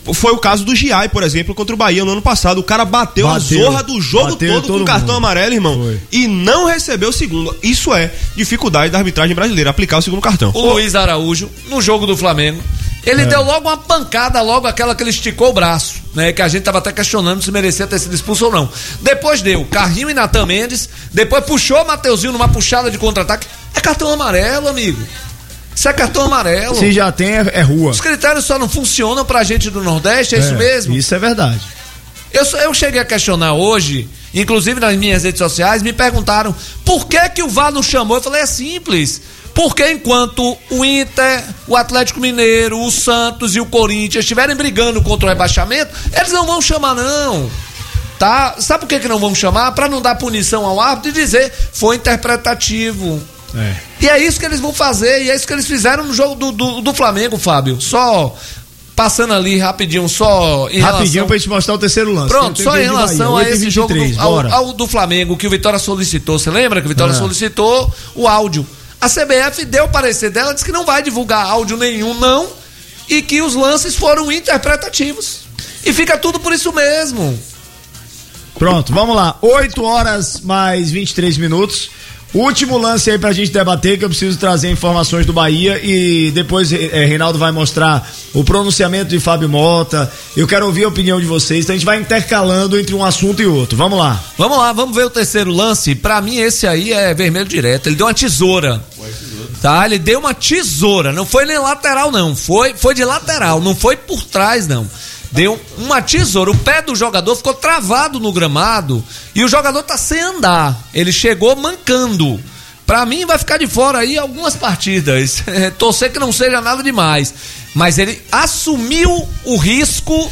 Foi o caso do Giai, por exemplo, contra o Bahia no ano passado. O cara bateu, bateu a zorra do jogo todo com todo cartão mundo. amarelo, irmão. Foi. E não recebeu o segundo. Isso é dificuldade da arbitragem brasileira, aplicar o segundo cartão. O Luiz Araújo, no jogo do Flamengo, ele é. deu logo uma pancada, logo aquela que ele esticou o braço, né? Que a gente tava até questionando se merecia ter sido expulso ou não. Depois deu Carrinho e Natan Mendes, depois puxou o Mateuzinho numa puxada de contra-ataque. É cartão amarelo, amigo. Isso é cartão amarelo. Se já tem, é, é rua. Os critérios só não funcionam pra gente do Nordeste, é, é isso mesmo? Isso é verdade. Eu, eu cheguei a questionar hoje, inclusive nas minhas redes sociais, me perguntaram por que que o V A R não chamou. Eu falei, é simples. Porque enquanto o Inter, o Atlético Mineiro, o Santos e o Corinthians estiverem brigando contra o rebaixamento, eles não vão chamar não. Tá? Sabe por que que não vão chamar? Pra não dar punição ao árbitro e dizer, foi interpretativo. É. E é isso que eles vão fazer, e é isso que eles fizeram no jogo do, do, do Flamengo, Fábio. Só passando ali rapidinho, só em rapidinho relação... pra gente mostrar o terceiro lance. Pronto, só em relação a esse jogo do, ao, ao do Flamengo, que o Vitória solicitou. Você lembra que o Vitória é. solicitou o áudio? A C B F deu o parecer dela, disse que não vai divulgar áudio nenhum, não, e que os lances foram interpretativos. E fica tudo por isso mesmo. Pronto, vamos lá. oito horas mais vinte e três minutos. Último lance aí pra gente debater, que eu preciso trazer informações do Bahia e depois é, Reinaldo vai mostrar o pronunciamento de Fábio Mota. Eu quero ouvir a opinião de vocês, então a gente vai intercalando entre um assunto e outro. Vamos lá. Vamos lá, vamos ver o terceiro lance. Pra mim esse aí é vermelho direto. Ele deu uma tesoura. Tá, ele deu uma tesoura. Não foi nem lateral não, foi, foi de lateral, não foi por trás não. Deu uma tesoura, o pé do jogador ficou travado no gramado e o jogador tá sem andar, ele chegou mancando. Pra mim vai ficar de fora aí algumas partidas, torcer que não seja nada demais, mas ele assumiu o risco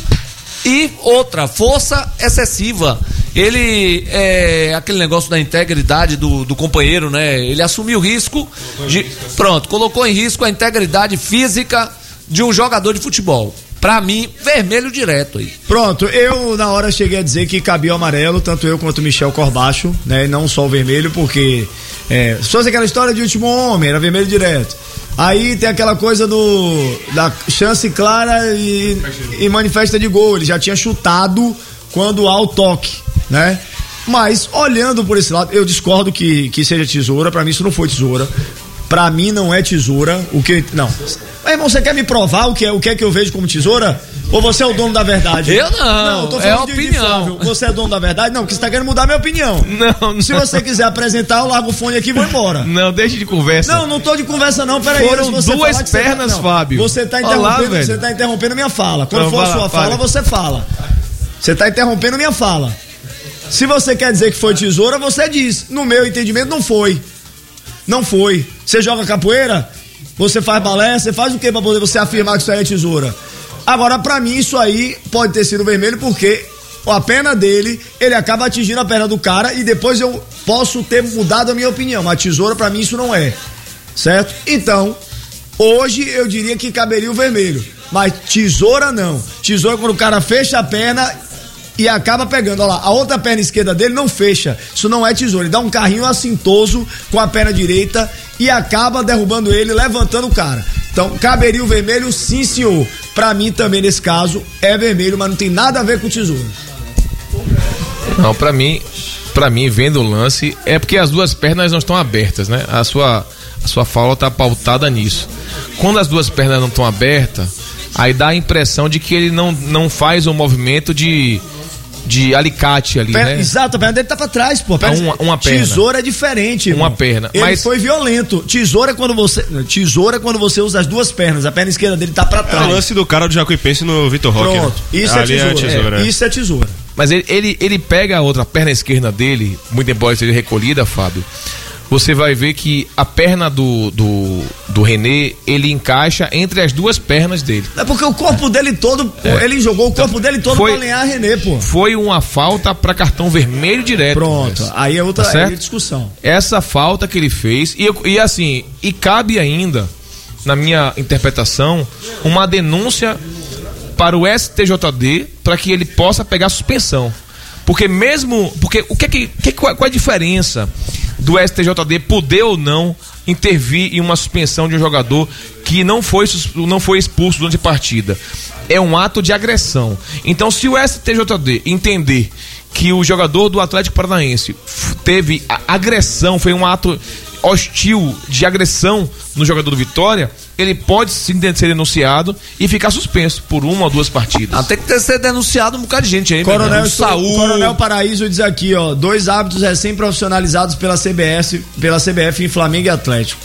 e outra, força excessiva. Ele, é aquele negócio da integridade do, do companheiro, né? Ele assumiu o risco, de, pronto, colocou em risco a integridade física de um jogador de futebol. Pra mim, vermelho direto aí. Pronto, eu na hora cheguei a dizer que cabia o amarelo, tanto eu quanto o Michel Corbacho, né? Não só o vermelho, porque é, se fosse aquela história de último homem, era vermelho direto. Aí tem aquela coisa do da chance clara e, e manifesta de gol. Ele já tinha chutado quando há o toque, né? Mas olhando por esse lado, eu discordo que, que seja tesoura. Pra mim isso não foi tesoura. Pra mim não é tesoura. O que não? Mas, irmão, você quer me provar o que é o que é que eu vejo como tesoura? Ou você é o dono da verdade? Eu não. Não, eu tô falando é de, opinião. De você é dono da verdade? Não, porque você tá querendo mudar minha opinião. Não, não. Se você quiser apresentar, eu largo o fone aqui e vou embora. Não, deixa de conversa. Não, não tô de conversa não, peraí. Foram duas pernas, tá, Fábio. Você tá interrompendo, Olá, você tá interrompendo minha fala. Quando não, for a sua fala, fala, você fala. Você tá interrompendo minha fala. Se você quer dizer que foi tesoura, você diz. No meu entendimento, não foi. Não foi. Você joga capoeira? Você faz balé? Você faz o que pra poder você afirmar que isso aí é tesoura? Agora, pra mim, isso aí pode ter sido vermelho porque a perna dele, ele acaba atingindo a perna do cara e depois eu posso ter mudado a minha opinião. Mas tesoura, pra mim, isso não é. Certo? Então, hoje eu diria que caberia o vermelho. Mas tesoura, não. Tesoura quando o cara fecha a perna e acaba pegando. Olha lá, a outra perna esquerda dele não fecha. Isso não é tesoura. Ele dá um carrinho assintoso com a perna direita e acaba derrubando ele, levantando o cara. Então, caberia o vermelho, sim, senhor. Pra mim também, nesse caso, é vermelho, mas não tem nada a ver com tesoura. Não, pra mim, pra mim, vendo o lance, é porque as duas pernas não estão abertas, né? A sua, a sua fala tá pautada nisso. Quando as duas pernas não estão abertas, aí dá a impressão de que ele não, não faz um movimento de... de alicate ali, perna, né? Exato, a perna dele tá pra trás, pô. Perna, uma, uma perna. Tesoura é diferente, irmão. Uma perna. Ele mas foi violento. Tesoura é quando você, tesoura é quando você usa as duas pernas. A perna esquerda dele tá pra trás. É o lance do cara do Jacuipense no Vitor Roque. Pronto, né? Isso é tesoura. É tesoura. É, isso é tesoura. Mas ele, ele, ele pega a outra perna esquerda dele, muito embora seja recolhida, Fábio. Você vai ver que a perna do, do, do René, ele encaixa entre as duas pernas dele. É porque o corpo dele todo, é. ele jogou o corpo dele todo foi, pra alinhar a René, pô. Foi uma falta pra cartão vermelho direto. Pronto, mas, aí é outra tá aí é discussão. Essa falta que ele fez, e, e assim, e cabe ainda, na minha interpretação, uma denúncia para o S T J D para que ele possa pegar suspensão. Porque mesmo, porque o que que, que qual, qual é a diferença do S T J D poder ou não intervir em uma suspensão de um jogador que não foi, não foi expulso durante a partida. É um ato de agressão. Então, se o S T J D entender que o jogador do Atlético Paranaense teve agressão, foi um ato hostil de agressão no jogador do Vitória, ele pode sim ser denunciado e ficar suspenso por uma ou duas partidas. Até que ter ser denunciado um bocado de gente aí, Coronel, o Saúl. Coronel Paraíso diz aqui, ó, dois árbitros recém-profissionalizados pela C B F, pela C B F em Flamengo e Atlético.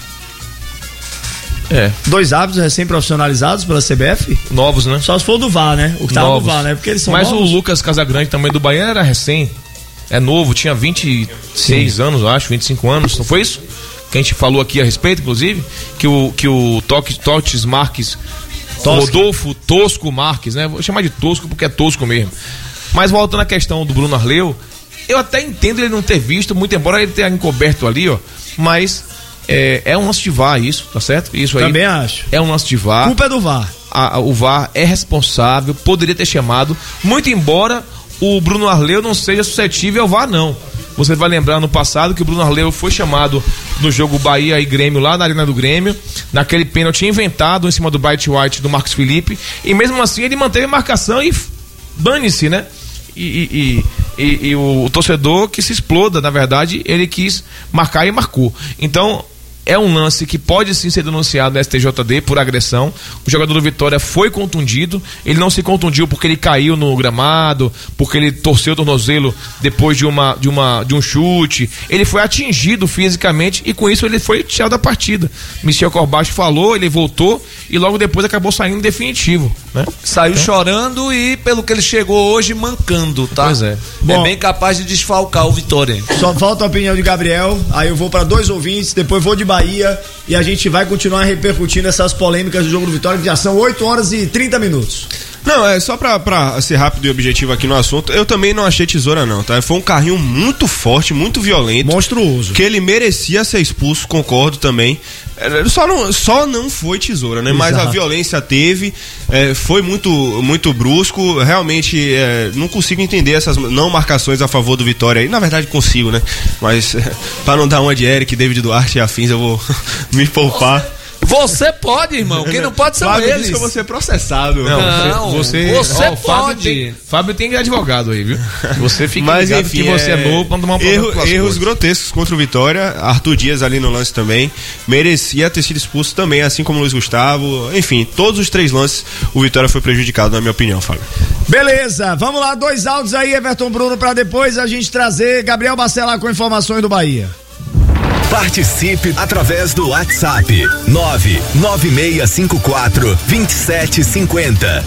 É. Dois árbitros recém-profissionalizados pela C B F? Novos, né? Só se for do V A R, né? O que tava no V A R, né? Porque eles são Mas novos. o Lucas Casagrande também do Bahia era recém. É novo, tinha vinte e seis Sim. anos, eu acho, vinte e cinco anos, não foi isso? Que a gente falou aqui a respeito, inclusive, que o, que o Totis Marques, Rodolfo Tosco Marques, né? Vou chamar de Tosco porque é tosco mesmo. Mas voltando à questão do Bruno Arleu, eu até entendo ele não ter visto, muito embora ele tenha encoberto ali, ó, mas é, é um lance de V A R isso, tá certo? Isso aí. Também acho. É um lance de V A R. Culpa é do V A R. A, a, o V A R é responsável, poderia ter chamado, muito embora o Bruno Arleu não seja suscetível ao V A R, não. Você vai lembrar no passado que o Bruno Arleu foi chamado no jogo Bahia e Grêmio, lá na Arena do Grêmio, naquele pênalti inventado em cima do Bright White do Marcos Felipe, e mesmo assim ele manteve a marcação e dane-se, né? E, e, e, e, e o, o torcedor que se exploda, na verdade, ele quis marcar e marcou. Então, é um lance que pode sim ser denunciado no S T J D por agressão. O jogador do Vitória foi contundido. Ele não se contundiu porque ele caiu no gramado, porque ele torceu o tornozelo depois de, uma, de, uma, de um chute. Ele foi atingido fisicamente e com isso ele foi tirado da partida. Michel Corbacho falou, ele voltou e logo depois acabou saindo definitivo, né? Saiu então, chorando e pelo que ele chegou hoje mancando, tá? Pois é. Bom, é bem capaz de desfalcar o Vitória. Só falta a opinião de Gabriel, aí eu vou para dois ouvintes, depois vou de Bahia e a gente vai continuar repercutindo essas polêmicas do jogo do Vitória, que já são oito horas e trinta minutos. Não, é só pra, pra ser rápido e objetivo aqui no assunto, eu também não achei tesoura não, tá? Foi um carrinho muito forte, muito violento. Monstruoso. Que ele merecia ser expulso, concordo também. Só não, só não foi tesoura, né? Exato. Mas a violência teve, é, foi muito, muito brusco, realmente é, não consigo entender essas não marcações a favor do Vitória aí. Na verdade consigo, né? Mas é, pra não dar uma de Eric, David Duarte e afins, eu vou me poupar. Você pode, irmão. Quem não pode são Fábio eles. disse que eu vou ser processado. Não, não você, você ó, pode. Fábio tem, Fábio tem advogado aí, viu? Você fica Mas ligado enfim, que você é, é novo pra tomar um erro, erros erros grotescos contra o Vitória. Arthur Dias ali no lance também merecia ter sido expulso também, assim como o Luiz Gustavo. Enfim, todos os três lances o Vitória foi prejudicado, na minha opinião, Fábio. Beleza, vamos lá, dois áudios aí, Everton Bruno, pra depois a gente trazer Gabriel Bacelar com informações do Bahia. Participe através do WhatsApp nove nove seis cinco quatro, dois sete cinco zero.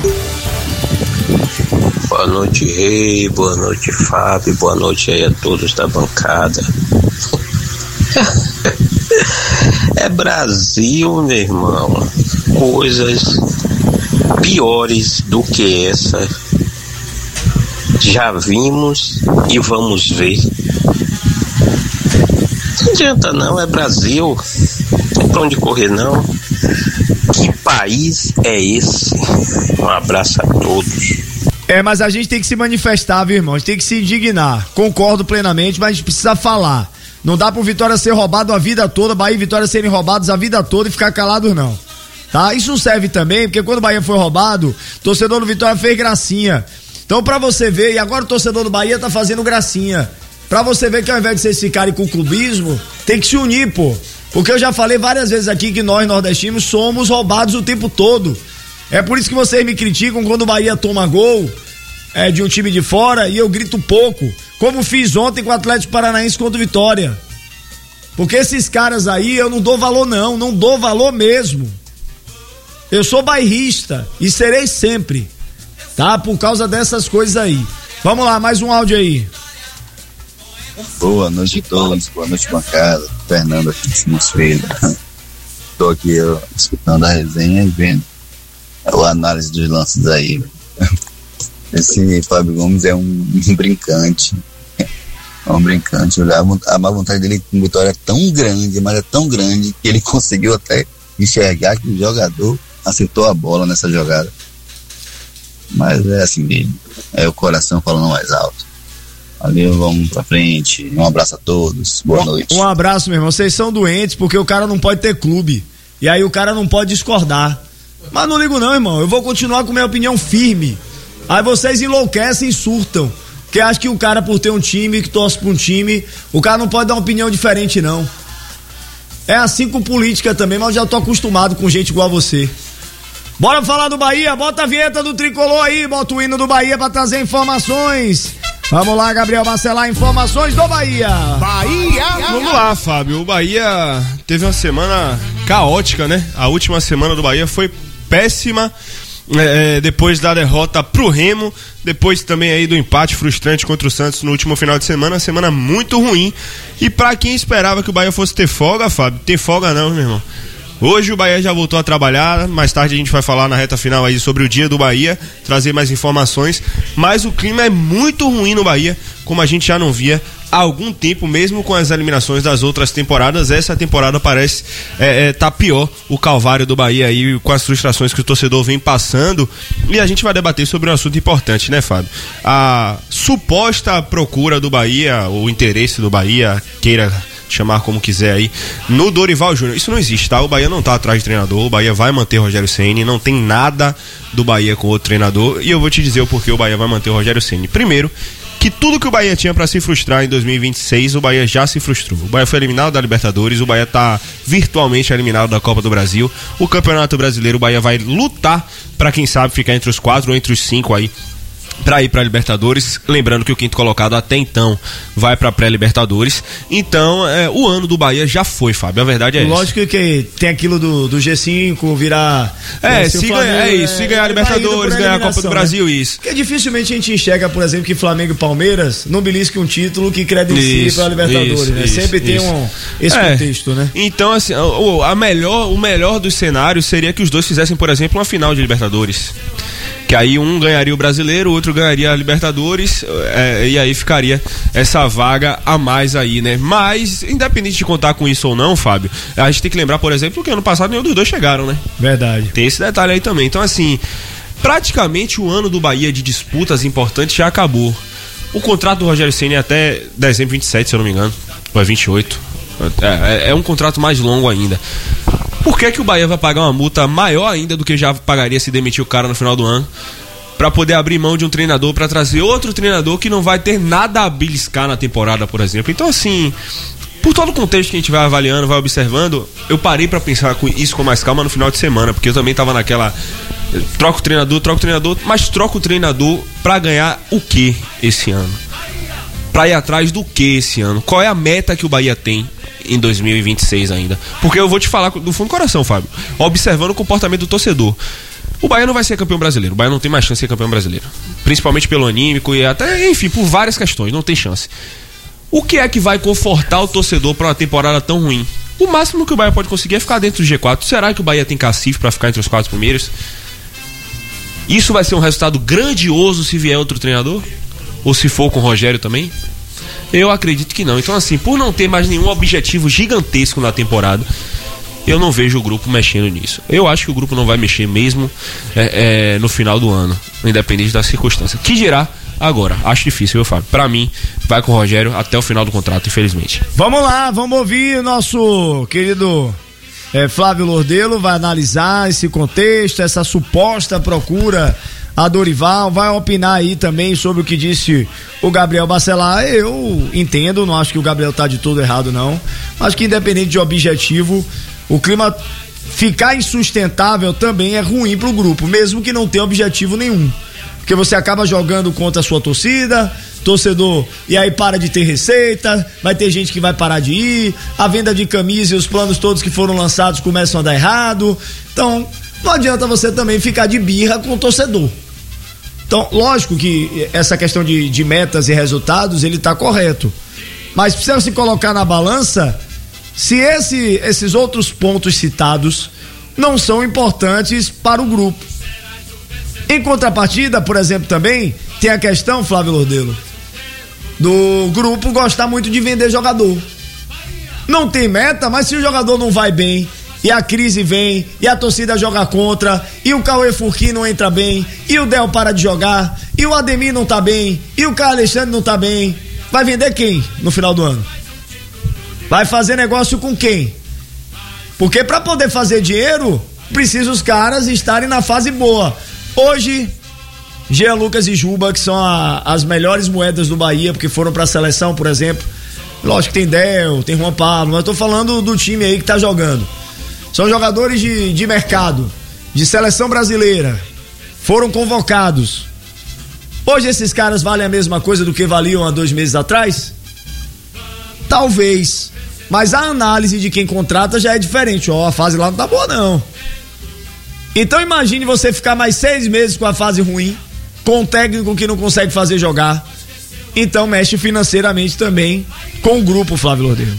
Boa noite, Rei, boa noite, Fábio, boa noite aí a todos da bancada. É Brasil, meu irmão, coisas piores do que essa já vimos e vamos ver. Não adianta não, é Brasil, não tem pra onde correr não. Que país é esse? Um abraço a todos. É, mas a gente tem que se manifestar, viu, irmão? A gente tem que se indignar. Concordo plenamente, mas a gente precisa falar. Não dá pro Vitória ser roubado a vida toda, Bahia e Vitória serem roubados a vida toda e ficar calados não. Tá? Isso serve também, porque quando o Bahia foi roubado, o torcedor do Vitória fez gracinha. Então pra você ver, e agora o torcedor do Bahia tá fazendo gracinha. Pra você ver que ao invés de vocês ficarem com o clubismo, tem que se unir, pô. Porque eu já falei várias vezes aqui que nós nordestinos somos roubados o tempo todo. É por isso que vocês me criticam quando o Bahia toma gol é, de um time de fora e eu grito pouco. Como fiz ontem com o Atlético Paranaense contra o Vitória. Porque esses caras aí eu não dou valor não, não dou valor mesmo. Eu sou bairrista e serei sempre, tá? Por causa dessas coisas aí. Vamos lá, mais um áudio aí. Boa noite a todos, boa noite bancada, Fernando aqui de Simões Filho. Tô aqui ó, escutando a resenha e vendo a análise dos lances aí. Esse Fábio Gomes é um, um brincante, é um brincante. A má vontade dele com Vitória é tão grande, mas é tão grande que ele conseguiu até enxergar que o jogador acertou a bola nessa jogada. Mas é assim mesmo, é o coração falando mais alto. Valeu, vamos pra frente. Um abraço a todos. Boa um, noite. Um abraço, meu irmão. Vocês são doentes porque o cara não pode ter clube. E aí o cara não pode discordar. Mas não ligo não, irmão. Eu vou continuar com minha opinião firme. Aí vocês enlouquecem e surtam. Porque acho que o cara, por ter um time, que torce pra um time, o cara não pode dar uma opinião diferente, não. É assim com política também, mas eu já tô acostumado com gente igual a você. Bora falar do Bahia, bota a vinheta do Tricolor aí, bota o hino do Bahia pra trazer informações. Vamos lá, Gabriel Bacelar, informações do Bahia. Bahia! Vamos lá, Fábio. O Bahia teve uma semana caótica, né? A última semana do Bahia foi péssima. É, depois da derrota pro Remo, depois também aí do empate frustrante contra o Santos no último final de semana, semana muito ruim. E pra quem esperava que o Bahia fosse ter folga, Fábio, ter folga não, meu irmão. Hoje o Bahia já voltou a trabalhar, mais tarde a gente vai falar na reta final aí sobre o dia do Bahia, trazer mais informações, mas o clima é muito ruim no Bahia, como a gente já não via há algum tempo, mesmo com as eliminações das outras temporadas. Essa temporada parece é, é, tá pior, o calvário do Bahia aí, com as frustrações que o torcedor vem passando, e a gente vai debater sobre um assunto importante, né, Fábio? A suposta procura do Bahia, o interesse do Bahia, queira chamar como quiser aí, no Dorival Júnior. Isso não existe, tá? O Bahia não tá atrás de treinador, o Bahia vai manter o Rogério Ceni, não tem nada do Bahia com outro treinador, e eu vou te dizer o porquê o Bahia vai manter o Rogério Ceni. Primeiro, que tudo que o Bahia tinha pra se frustrar em dois mil e vinte e seis, o Bahia já se frustrou. O Bahia foi eliminado da Libertadores, o Bahia tá virtualmente eliminado da Copa do Brasil. O Campeonato Brasileiro, o Bahia vai lutar pra, quem sabe, ficar entre os quatro ou entre os cinco aí, para ir para Libertadores, lembrando que o quinto colocado até então vai para pré-Libertadores. Então, é, o ano do Bahia já foi, Fábio, a verdade é essa. Lógico que tem aquilo do, do G cinco virar... É, se, se ganhar, é isso, se ganhar a Libertadores, ganhar a Copa do Brasil, né? Isso. Porque dificilmente a gente enxerga, por exemplo, que Flamengo e Palmeiras não belisquem um título que credencie para a Libertadores, isso, né? Isso, Sempre isso. tem um, esse é, contexto, né? Então, assim, o, a melhor, o melhor dos cenários seria que os dois fizessem, por exemplo, uma final de Libertadores. Que aí um ganharia o Brasileiro, o outro ganharia a Libertadores, é, e aí ficaria essa vaga a mais aí, né? Mas, independente de contar com isso ou não, Fábio, a gente tem que lembrar, por exemplo, que ano passado nenhum dos dois chegaram, né? Verdade. Tem esse detalhe aí também. Então, assim, praticamente o ano do Bahia de disputas importantes já acabou. O contrato do Rogério Ceni é até dezembro de vinte e sete, se eu não me engano, ou é vinte e oito. É, é, é um contrato mais longo ainda. Por que que o Bahia vai pagar uma multa maior ainda do que já pagaria se demitir o cara no final do ano, para poder abrir mão de um treinador para trazer outro treinador que não vai ter nada a beliscar na temporada, por exemplo? Então, assim, por todo o contexto que a gente vai avaliando, vai observando, eu parei para pensar isso com mais calma no final de semana, porque eu também tava naquela troca o treinador, troca o treinador, mas troca o treinador para ganhar o que esse ano? Para ir atrás do que esse ano? Qual é a meta que o Bahia tem em dois mil e vinte e seis ainda? Porque eu vou te falar do fundo do coração, Fábio, observando o comportamento do torcedor, o Bahia não vai ser campeão brasileiro. O Bahia não tem mais chance de ser campeão brasileiro, principalmente pelo anímico e até, enfim, por várias questões, não tem chance. O que é que vai confortar o torcedor para uma temporada tão ruim? O máximo que o Bahia pode conseguir é ficar dentro do G quatro. Será que o Bahia tem cacife para ficar entre os quatro primeiros? Isso vai ser um resultado grandioso se vier outro treinador? Ou se for com o Rogério também? Eu acredito que não. Então, assim, por não ter mais nenhum objetivo gigantesco na temporada, eu não vejo o grupo mexendo nisso. Eu acho que o grupo não vai mexer mesmo é, é, no final do ano, independente da circunstância. Que dirá agora? Acho difícil, viu, Fábio? Pra mim, vai com o Rogério até o final do contrato, infelizmente. Vamos lá, vamos ouvir o nosso querido é, Flávio Lordelo, vai analisar esse contexto, essa suposta procura a Dorival, vai opinar aí também sobre o que disse o Gabriel Bacelar. Eu entendo, não acho que o Gabriel tá de todo errado, não. Acho que independente de objetivo, o clima ficar insustentável também é ruim pro grupo, mesmo que não tenha objetivo nenhum. Porque você acaba jogando contra a sua torcida, torcedor, e aí para de ter receita, vai ter gente que vai parar de ir, a venda de camisa e os planos todos que foram lançados começam a dar errado. Então, não adianta você também ficar de birra com o torcedor. Então, lógico que essa questão de, de metas e resultados, ele tá correto. Mas precisa se colocar na balança se esse, esses outros pontos citados não são importantes para o grupo. Em contrapartida, por exemplo, também tem a questão, Flávio Lordelo, do grupo gostar muito de vender jogador. Não tem meta, mas se o jogador não vai bem, e a crise vem, e a torcida joga contra, e o Cauê Furquim não entra bem, e o Del para de jogar, e o Ademir não tá bem, e o Caio Alexandre não tá bem, vai vender quem no final do ano? Vai fazer negócio com quem? Porque para poder fazer dinheiro, precisa os caras estarem na fase boa. Hoje, Jean Lucas e Juba, que são a, as melhores moedas do Bahia, porque foram pra seleção, por exemplo. Lógico que tem Del, tem Juan Pablo, mas eu tô falando do time aí que tá jogando. São jogadores de, de mercado, de seleção brasileira. Foram convocados. Hoje esses caras valem a mesma coisa do que valiam há dois meses atrás? Talvez. Mas a análise de quem contrata já é diferente. Ó, a fase lá não tá boa, não. Então imagine você ficar mais seis meses com a fase ruim, com um técnico que não consegue fazer jogar. Então mexe financeiramente também com o grupo, Flávio Lordeiro.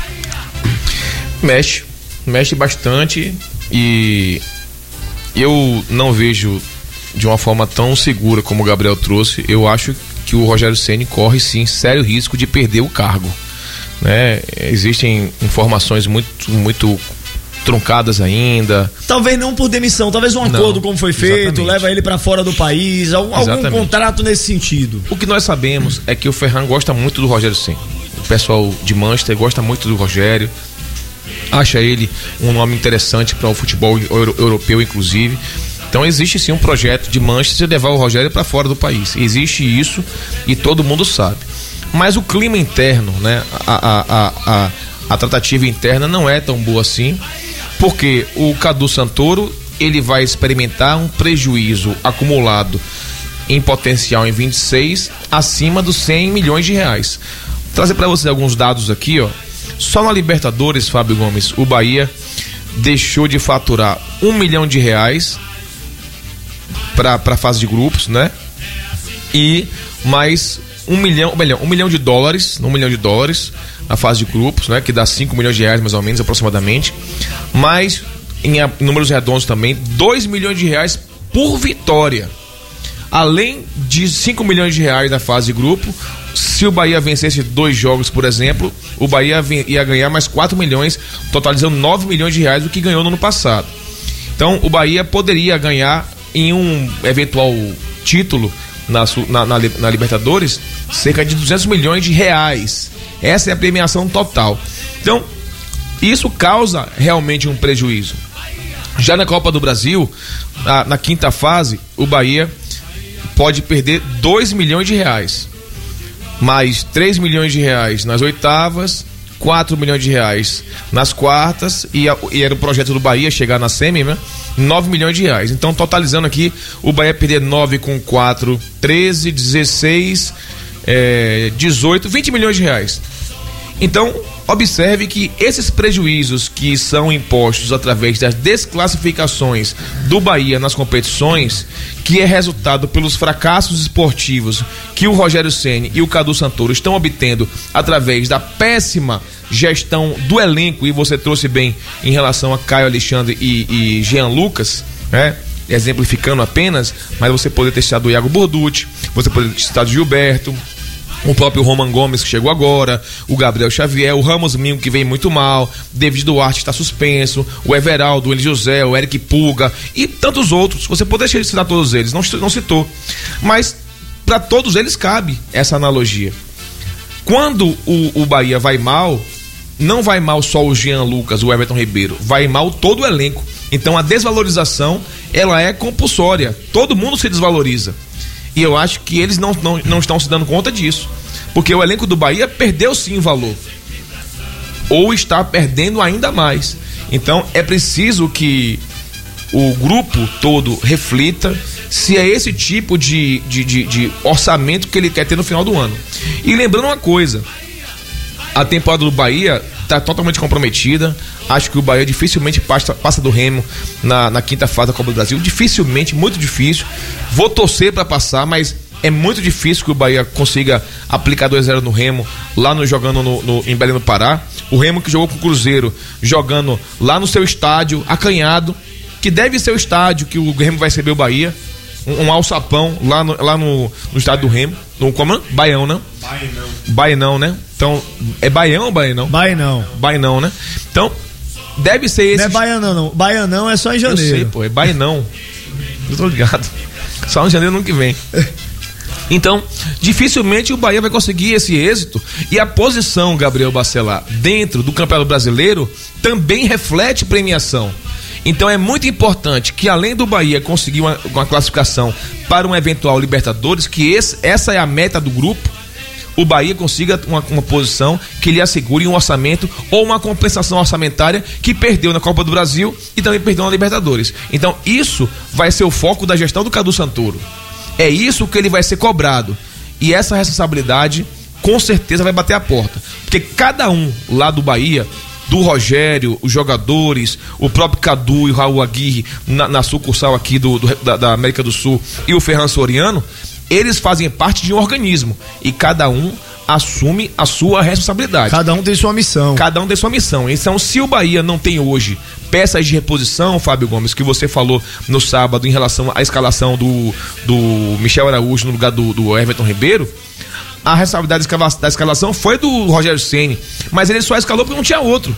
Mexe, mexe bastante e eu não vejo de uma forma tão segura como o Gabriel trouxe. Eu acho que o Rogério Ceni corre sim sério risco de perder o cargo, né? Existem informações muito, muito truncadas ainda. Talvez não por demissão, talvez um acordo não, como foi feito, exatamente. Leva ele pra fora do país, algum, algum contrato nesse sentido. O que nós sabemos é que o Ferran gosta muito do Rogério Ceni. O pessoal de Manchester gosta muito do Rogério, acha ele um nome interessante para o futebol euro, europeu, inclusive. Então existe sim um projeto de Manchester de levar o Rogério para fora do país. Existe isso e todo mundo sabe. Mas o clima interno, né, a, a, a, a, a tratativa interna não é tão boa assim, porque o Cadu Santoro, ele vai experimentar um prejuízo acumulado em potencial em vinte e seis acima dos cem milhões de reais. Vou trazer para vocês alguns dados aqui, ó. Só na Libertadores, Fábio Gomes, o Bahia deixou de faturar um milhão de reais para a fase de grupos, né? E mais um milhão, melhor, um milhão de dólares, um milhão de dólares na fase de grupos, né? Que dá cinco milhões de reais mais ou menos, aproximadamente. Mais, em, em números redondos também, dois milhões de reais por vitória. Além de cinco milhões de reais na fase de grupo, se o Bahia vencesse dois jogos, por exemplo, o Bahia ia ganhar mais quatro milhões, totalizando nove milhões de reais do que ganhou no ano passado. Então o Bahia poderia ganhar em um eventual título na, na, na, na Libertadores cerca de duzentos milhões de reais. Essa é a premiação total. Então isso causa realmente um prejuízo. Já na Copa do Brasil, na, na quinta fase, o Bahia pode perder dois milhões de reais, mais três milhões de reais nas oitavas, quatro milhões de reais nas quartas, e, a, e era o projeto do Bahia chegar na semi, né? nove milhões de reais. Então, totalizando aqui, o Bahia perder nove com quatro, treze, dezesseis, é, dezoito, vinte milhões de reais. Então, observe que esses prejuízos que são impostos através das desclassificações do Bahia nas competições, que é resultado pelos fracassos esportivos que o Rogério Ceni e o Cadu Santoro estão obtendo através da péssima gestão do elenco, e você trouxe bem em relação a Caio Alexandre e, e Jean Lucas, né? Exemplificando apenas, mas você poderia ter citado o Iago Borducci, você poderia ter citado o Gilberto, o próprio Roman Gomes que chegou agora, o Gabriel Xavier, o Ramos Mingo que vem muito mal, David Duarte está suspenso, o Everaldo, o Eli José, o Eric Puga e tantos outros. Você poderia citar todos eles, não, não citou, mas para todos eles cabe essa analogia. Quando o, o Bahia vai mal, não vai mal só o Jean Lucas, o Everton Ribeiro, vai mal todo o elenco. Então a desvalorização, ela é compulsória, todo mundo se desvaloriza. E eu acho que eles não, não, não estão se dando conta disso, porque o elenco do Bahia perdeu sim valor, ou está perdendo ainda mais. Então é preciso que o grupo todo reflita se é esse tipo de, de, de, de orçamento que ele quer ter no final do ano. E lembrando uma coisa, a temporada do Bahia está totalmente comprometida. Acho que o Bahia dificilmente passa, passa do Remo na, na quinta fase da Copa do Brasil. Dificilmente, muito difícil. Vou torcer para passar, mas é muito difícil que o Bahia consiga aplicar dois a zero no Remo, lá no, jogando no, no, em Belém do Pará. O Remo que jogou com o Cruzeiro, jogando lá no seu estádio, acanhado, que deve ser o estádio que o Remo vai receber o Bahia. Um, um alçapão lá no, lá no, no estádio do Remo. No, como é? Baião, né? Baianão. Baianão, né? Então, é Baião ou Baianão? Baianão. Baianão, né? Então, deve ser esse. Não é Baianão, não. Baianão é só em janeiro. Eu sei, pô, é Baianão. Eu tô ligado. Só em janeiro no que vem. Então, dificilmente o Bahia vai conseguir esse êxito, e a posição, Gabriel Bacelar, dentro do Campeonato Brasileiro também reflete premiação. Então é muito importante que, além do Bahia conseguir uma, uma classificação para um eventual Libertadores, que esse, essa é a meta do grupo, o Bahia consiga uma, uma posição que lhe assegure um orçamento ou uma compensação orçamentária que perdeu na Copa do Brasil e também perdeu na Libertadores. Então isso vai ser o foco da gestão do Cadu Santoro. É isso que ele vai ser cobrado. E essa responsabilidade, com certeza, vai bater a porta. Porque cada um lá do Bahia, do Rogério, os jogadores, o próprio Cadu e o Raul Aguirre, na, na sucursal aqui do, do, da, da América do Sul, e o Ferran Soriano, eles fazem parte de um organismo. E cada um assume a sua responsabilidade. Cada um tem sua missão. Cada um tem sua missão. Então, se o Bahia não tem hoje peças de reposição, Fábio Gomes, que você falou no sábado em relação à escalação do, do Michel Araújo no lugar do, do Everton Ribeiro, a responsabilidade da escalação foi do Rogério Ceni, mas ele só escalou porque não tinha outro.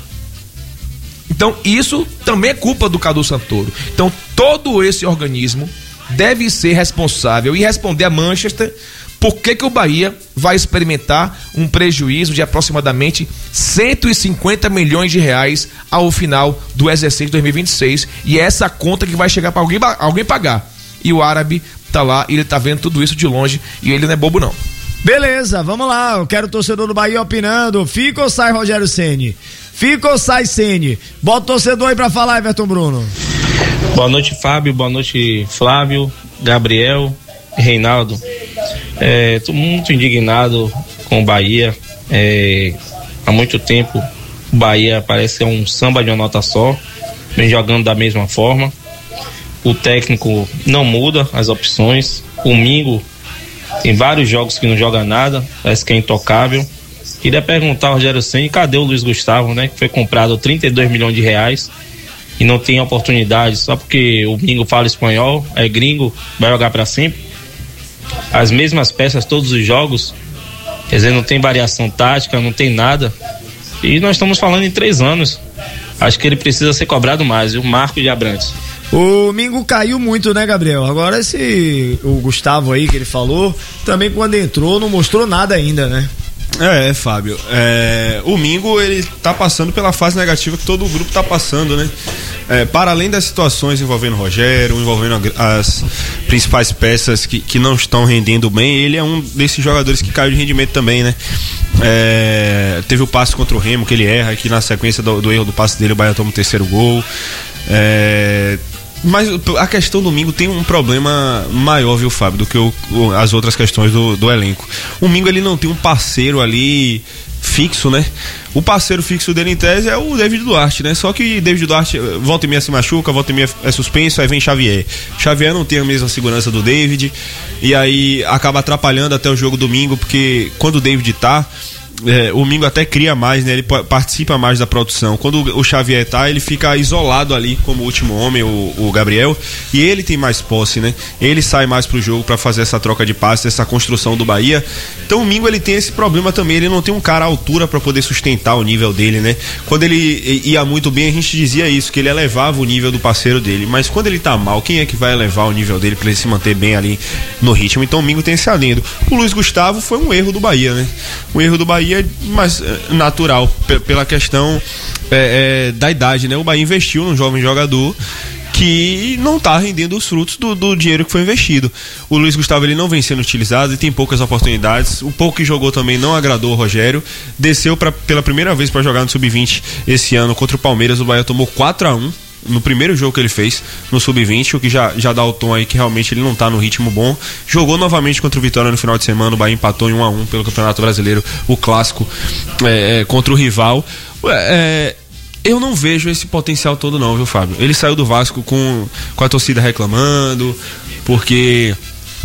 Então, isso também é culpa do Cadu Santoro. Então, todo esse organismo deve ser responsável e responder a Manchester por que que o Bahia vai experimentar um prejuízo de aproximadamente cento e cinquenta milhões de reais ao final do exercício de dois mil e vinte e seis, e é essa conta que vai chegar para alguém, alguém pagar. E o árabe tá lá e ele tá vendo tudo isso de longe, e ele não é bobo não. Beleza, vamos lá, eu quero o torcedor do Bahia opinando. Fica ou sai Rogério Ceni? Fica ou sai Ceni? Bota o torcedor aí pra falar, Everton Bruno. Boa noite, Fábio, boa noite, Flávio, Gabriel, Reinaldo. Estou é, muito indignado com o Bahia. É, há muito tempo o Bahia parece ser um samba de uma nota só, vem jogando da mesma forma. O técnico não muda as opções. O Mingo tem vários jogos que não joga nada, parece que é intocável. Queria perguntar ao Rogério Ceni, cadê o Luiz Gustavo, né, que foi comprado trinta e dois milhões de reais e não tem oportunidade, só porque o Mingo fala espanhol, é gringo, vai jogar para sempre. As mesmas peças todos os jogos, quer dizer, não tem variação tática, não tem nada, e nós estamos falando em três anos. Acho que ele precisa ser cobrado mais, o Marco de Abrantes. O Mingo caiu muito, né, Gabriel? Agora esse, o Gustavo aí que ele falou, também quando entrou não mostrou nada ainda, né? É, Fábio, é, o Mingo, ele tá passando pela fase negativa que todo o grupo tá passando, né? É, para além das situações envolvendo o Rogério, envolvendo as principais peças que, que não estão rendendo bem, ele é um desses jogadores que caiu de rendimento também, né? É, teve o passe contra o Remo que ele erra, que na sequência do, do erro do passe dele o Bahia toma o terceiro gol. É, mas a questão do Mingo tem um problema maior, viu, Fábio, do que o, o, as outras questões do, do elenco. O Mingo, ele não tem um parceiro ali fixo, né? O parceiro fixo dele em tese é o David Duarte, né? Só que David Duarte volta e meia se machuca, volta e meia é suspenso, aí vem Xavier. Xavier não tem a mesma segurança do David, e aí acaba atrapalhando até o jogo domingo, porque quando o David tá, É, o Mingo até cria mais, né? Ele participa mais da produção. Quando o Xavier tá, ele fica isolado ali como último homem, o, o Gabriel, e ele tem mais posse, né? Ele sai mais pro jogo para fazer essa troca de passes, essa construção do Bahia. Então o Mingo, ele tem esse problema também, ele não tem um cara à altura para poder sustentar o nível dele, né? Quando ele ia muito bem, a gente dizia isso, que ele elevava o nível do parceiro dele, mas quando ele tá mal, quem é que vai elevar o nível dele para ele se manter bem ali no ritmo? Então o Mingo tem esse adendo. O Luiz Gustavo foi um erro do Bahia, né? Um erro do Bahia, mas natural, p- pela questão é, é, da idade, né? O Bahia investiu num jovem jogador que não está rendendo os frutos do, do dinheiro que foi investido. O Luiz Gustavo, ele não vem sendo utilizado e tem poucas oportunidades. O pouco que jogou também não agradou o Rogério. Desceu pra, pela primeira vez para jogar no sub vinte esse ano contra o Palmeiras. O Bahia tomou quatro a um no primeiro jogo que ele fez no sub vinte, o que já, já dá o tom aí que realmente ele não tá no ritmo bom. Jogou novamente contra o Vitória no final de semana, o Bahia empatou em um a um pelo Campeonato Brasileiro, o clássico é, contra o rival. É, eu não vejo esse potencial todo não, viu, Fábio? Ele saiu do Vasco com, com a torcida reclamando, porque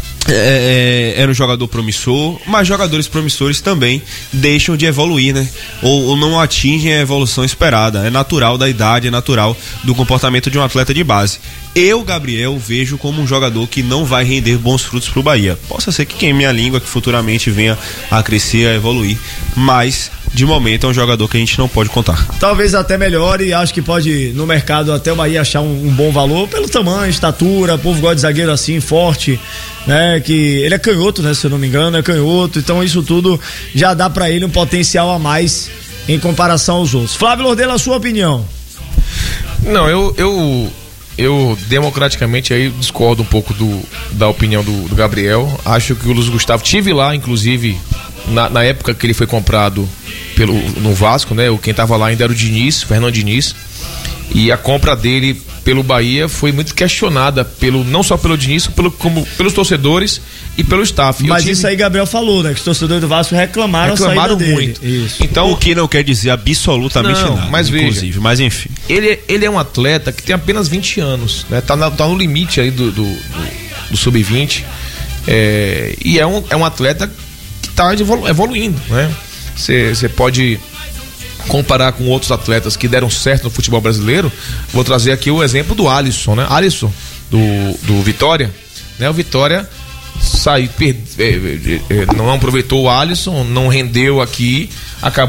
É, é, era um jogador promissor, mas jogadores promissores também deixam de evoluir, né? Ou, ou não atingem a evolução esperada. É natural da idade, é natural do comportamento de um atleta de base. Eu, Gabriel, vejo como um jogador que não vai render bons frutos pro Bahia. Possa ser que queime a língua, que futuramente venha a crescer, a evoluir, mas de momento é um jogador que a gente não pode contar. Talvez até melhore, acho que pode no mercado até o Bahia achar um, um bom valor pelo tamanho, estatura, o povo gosta de zagueiro assim, forte, né, que ele é canhoto, né, se eu não me engano, é canhoto, então isso tudo já dá pra ele um potencial a mais em comparação aos outros. Flávio Lordelo, a sua opinião? Não, eu, eu, eu democraticamente aí discordo um pouco do, da opinião do, do Gabriel. Acho que o Luiz Gustavo, tive lá, inclusive, na, na época que ele foi comprado pelo, no Vasco, né? Quem tava lá ainda era o Diniz, Fernando Diniz. E a compra dele pelo Bahia foi muito questionada, pelo, não só pelo Diniz, pelo, como pelos torcedores e pelo staff. Mas tive... isso aí Gabriel falou, né? Que os torcedores do Vasco reclamaram, reclamaram a saída muito. Dele. Isso. Então, o que não quer dizer absolutamente não, nada, mas inclusive, veja, mas enfim. Ele, ele é um atleta que tem apenas vinte anos, né? Tá, na, tá no limite aí do, do, do, do sub vinte. É, e é um, é um atleta que tá evolu- evoluindo, né? Você pode comparar com outros atletas que deram certo no futebol brasileiro. Vou trazer aqui o exemplo do Alisson, né? Alisson, do, do Vitória, né? O Vitória saiu, per, é, é, não aproveitou o Alisson, não rendeu aqui, acabou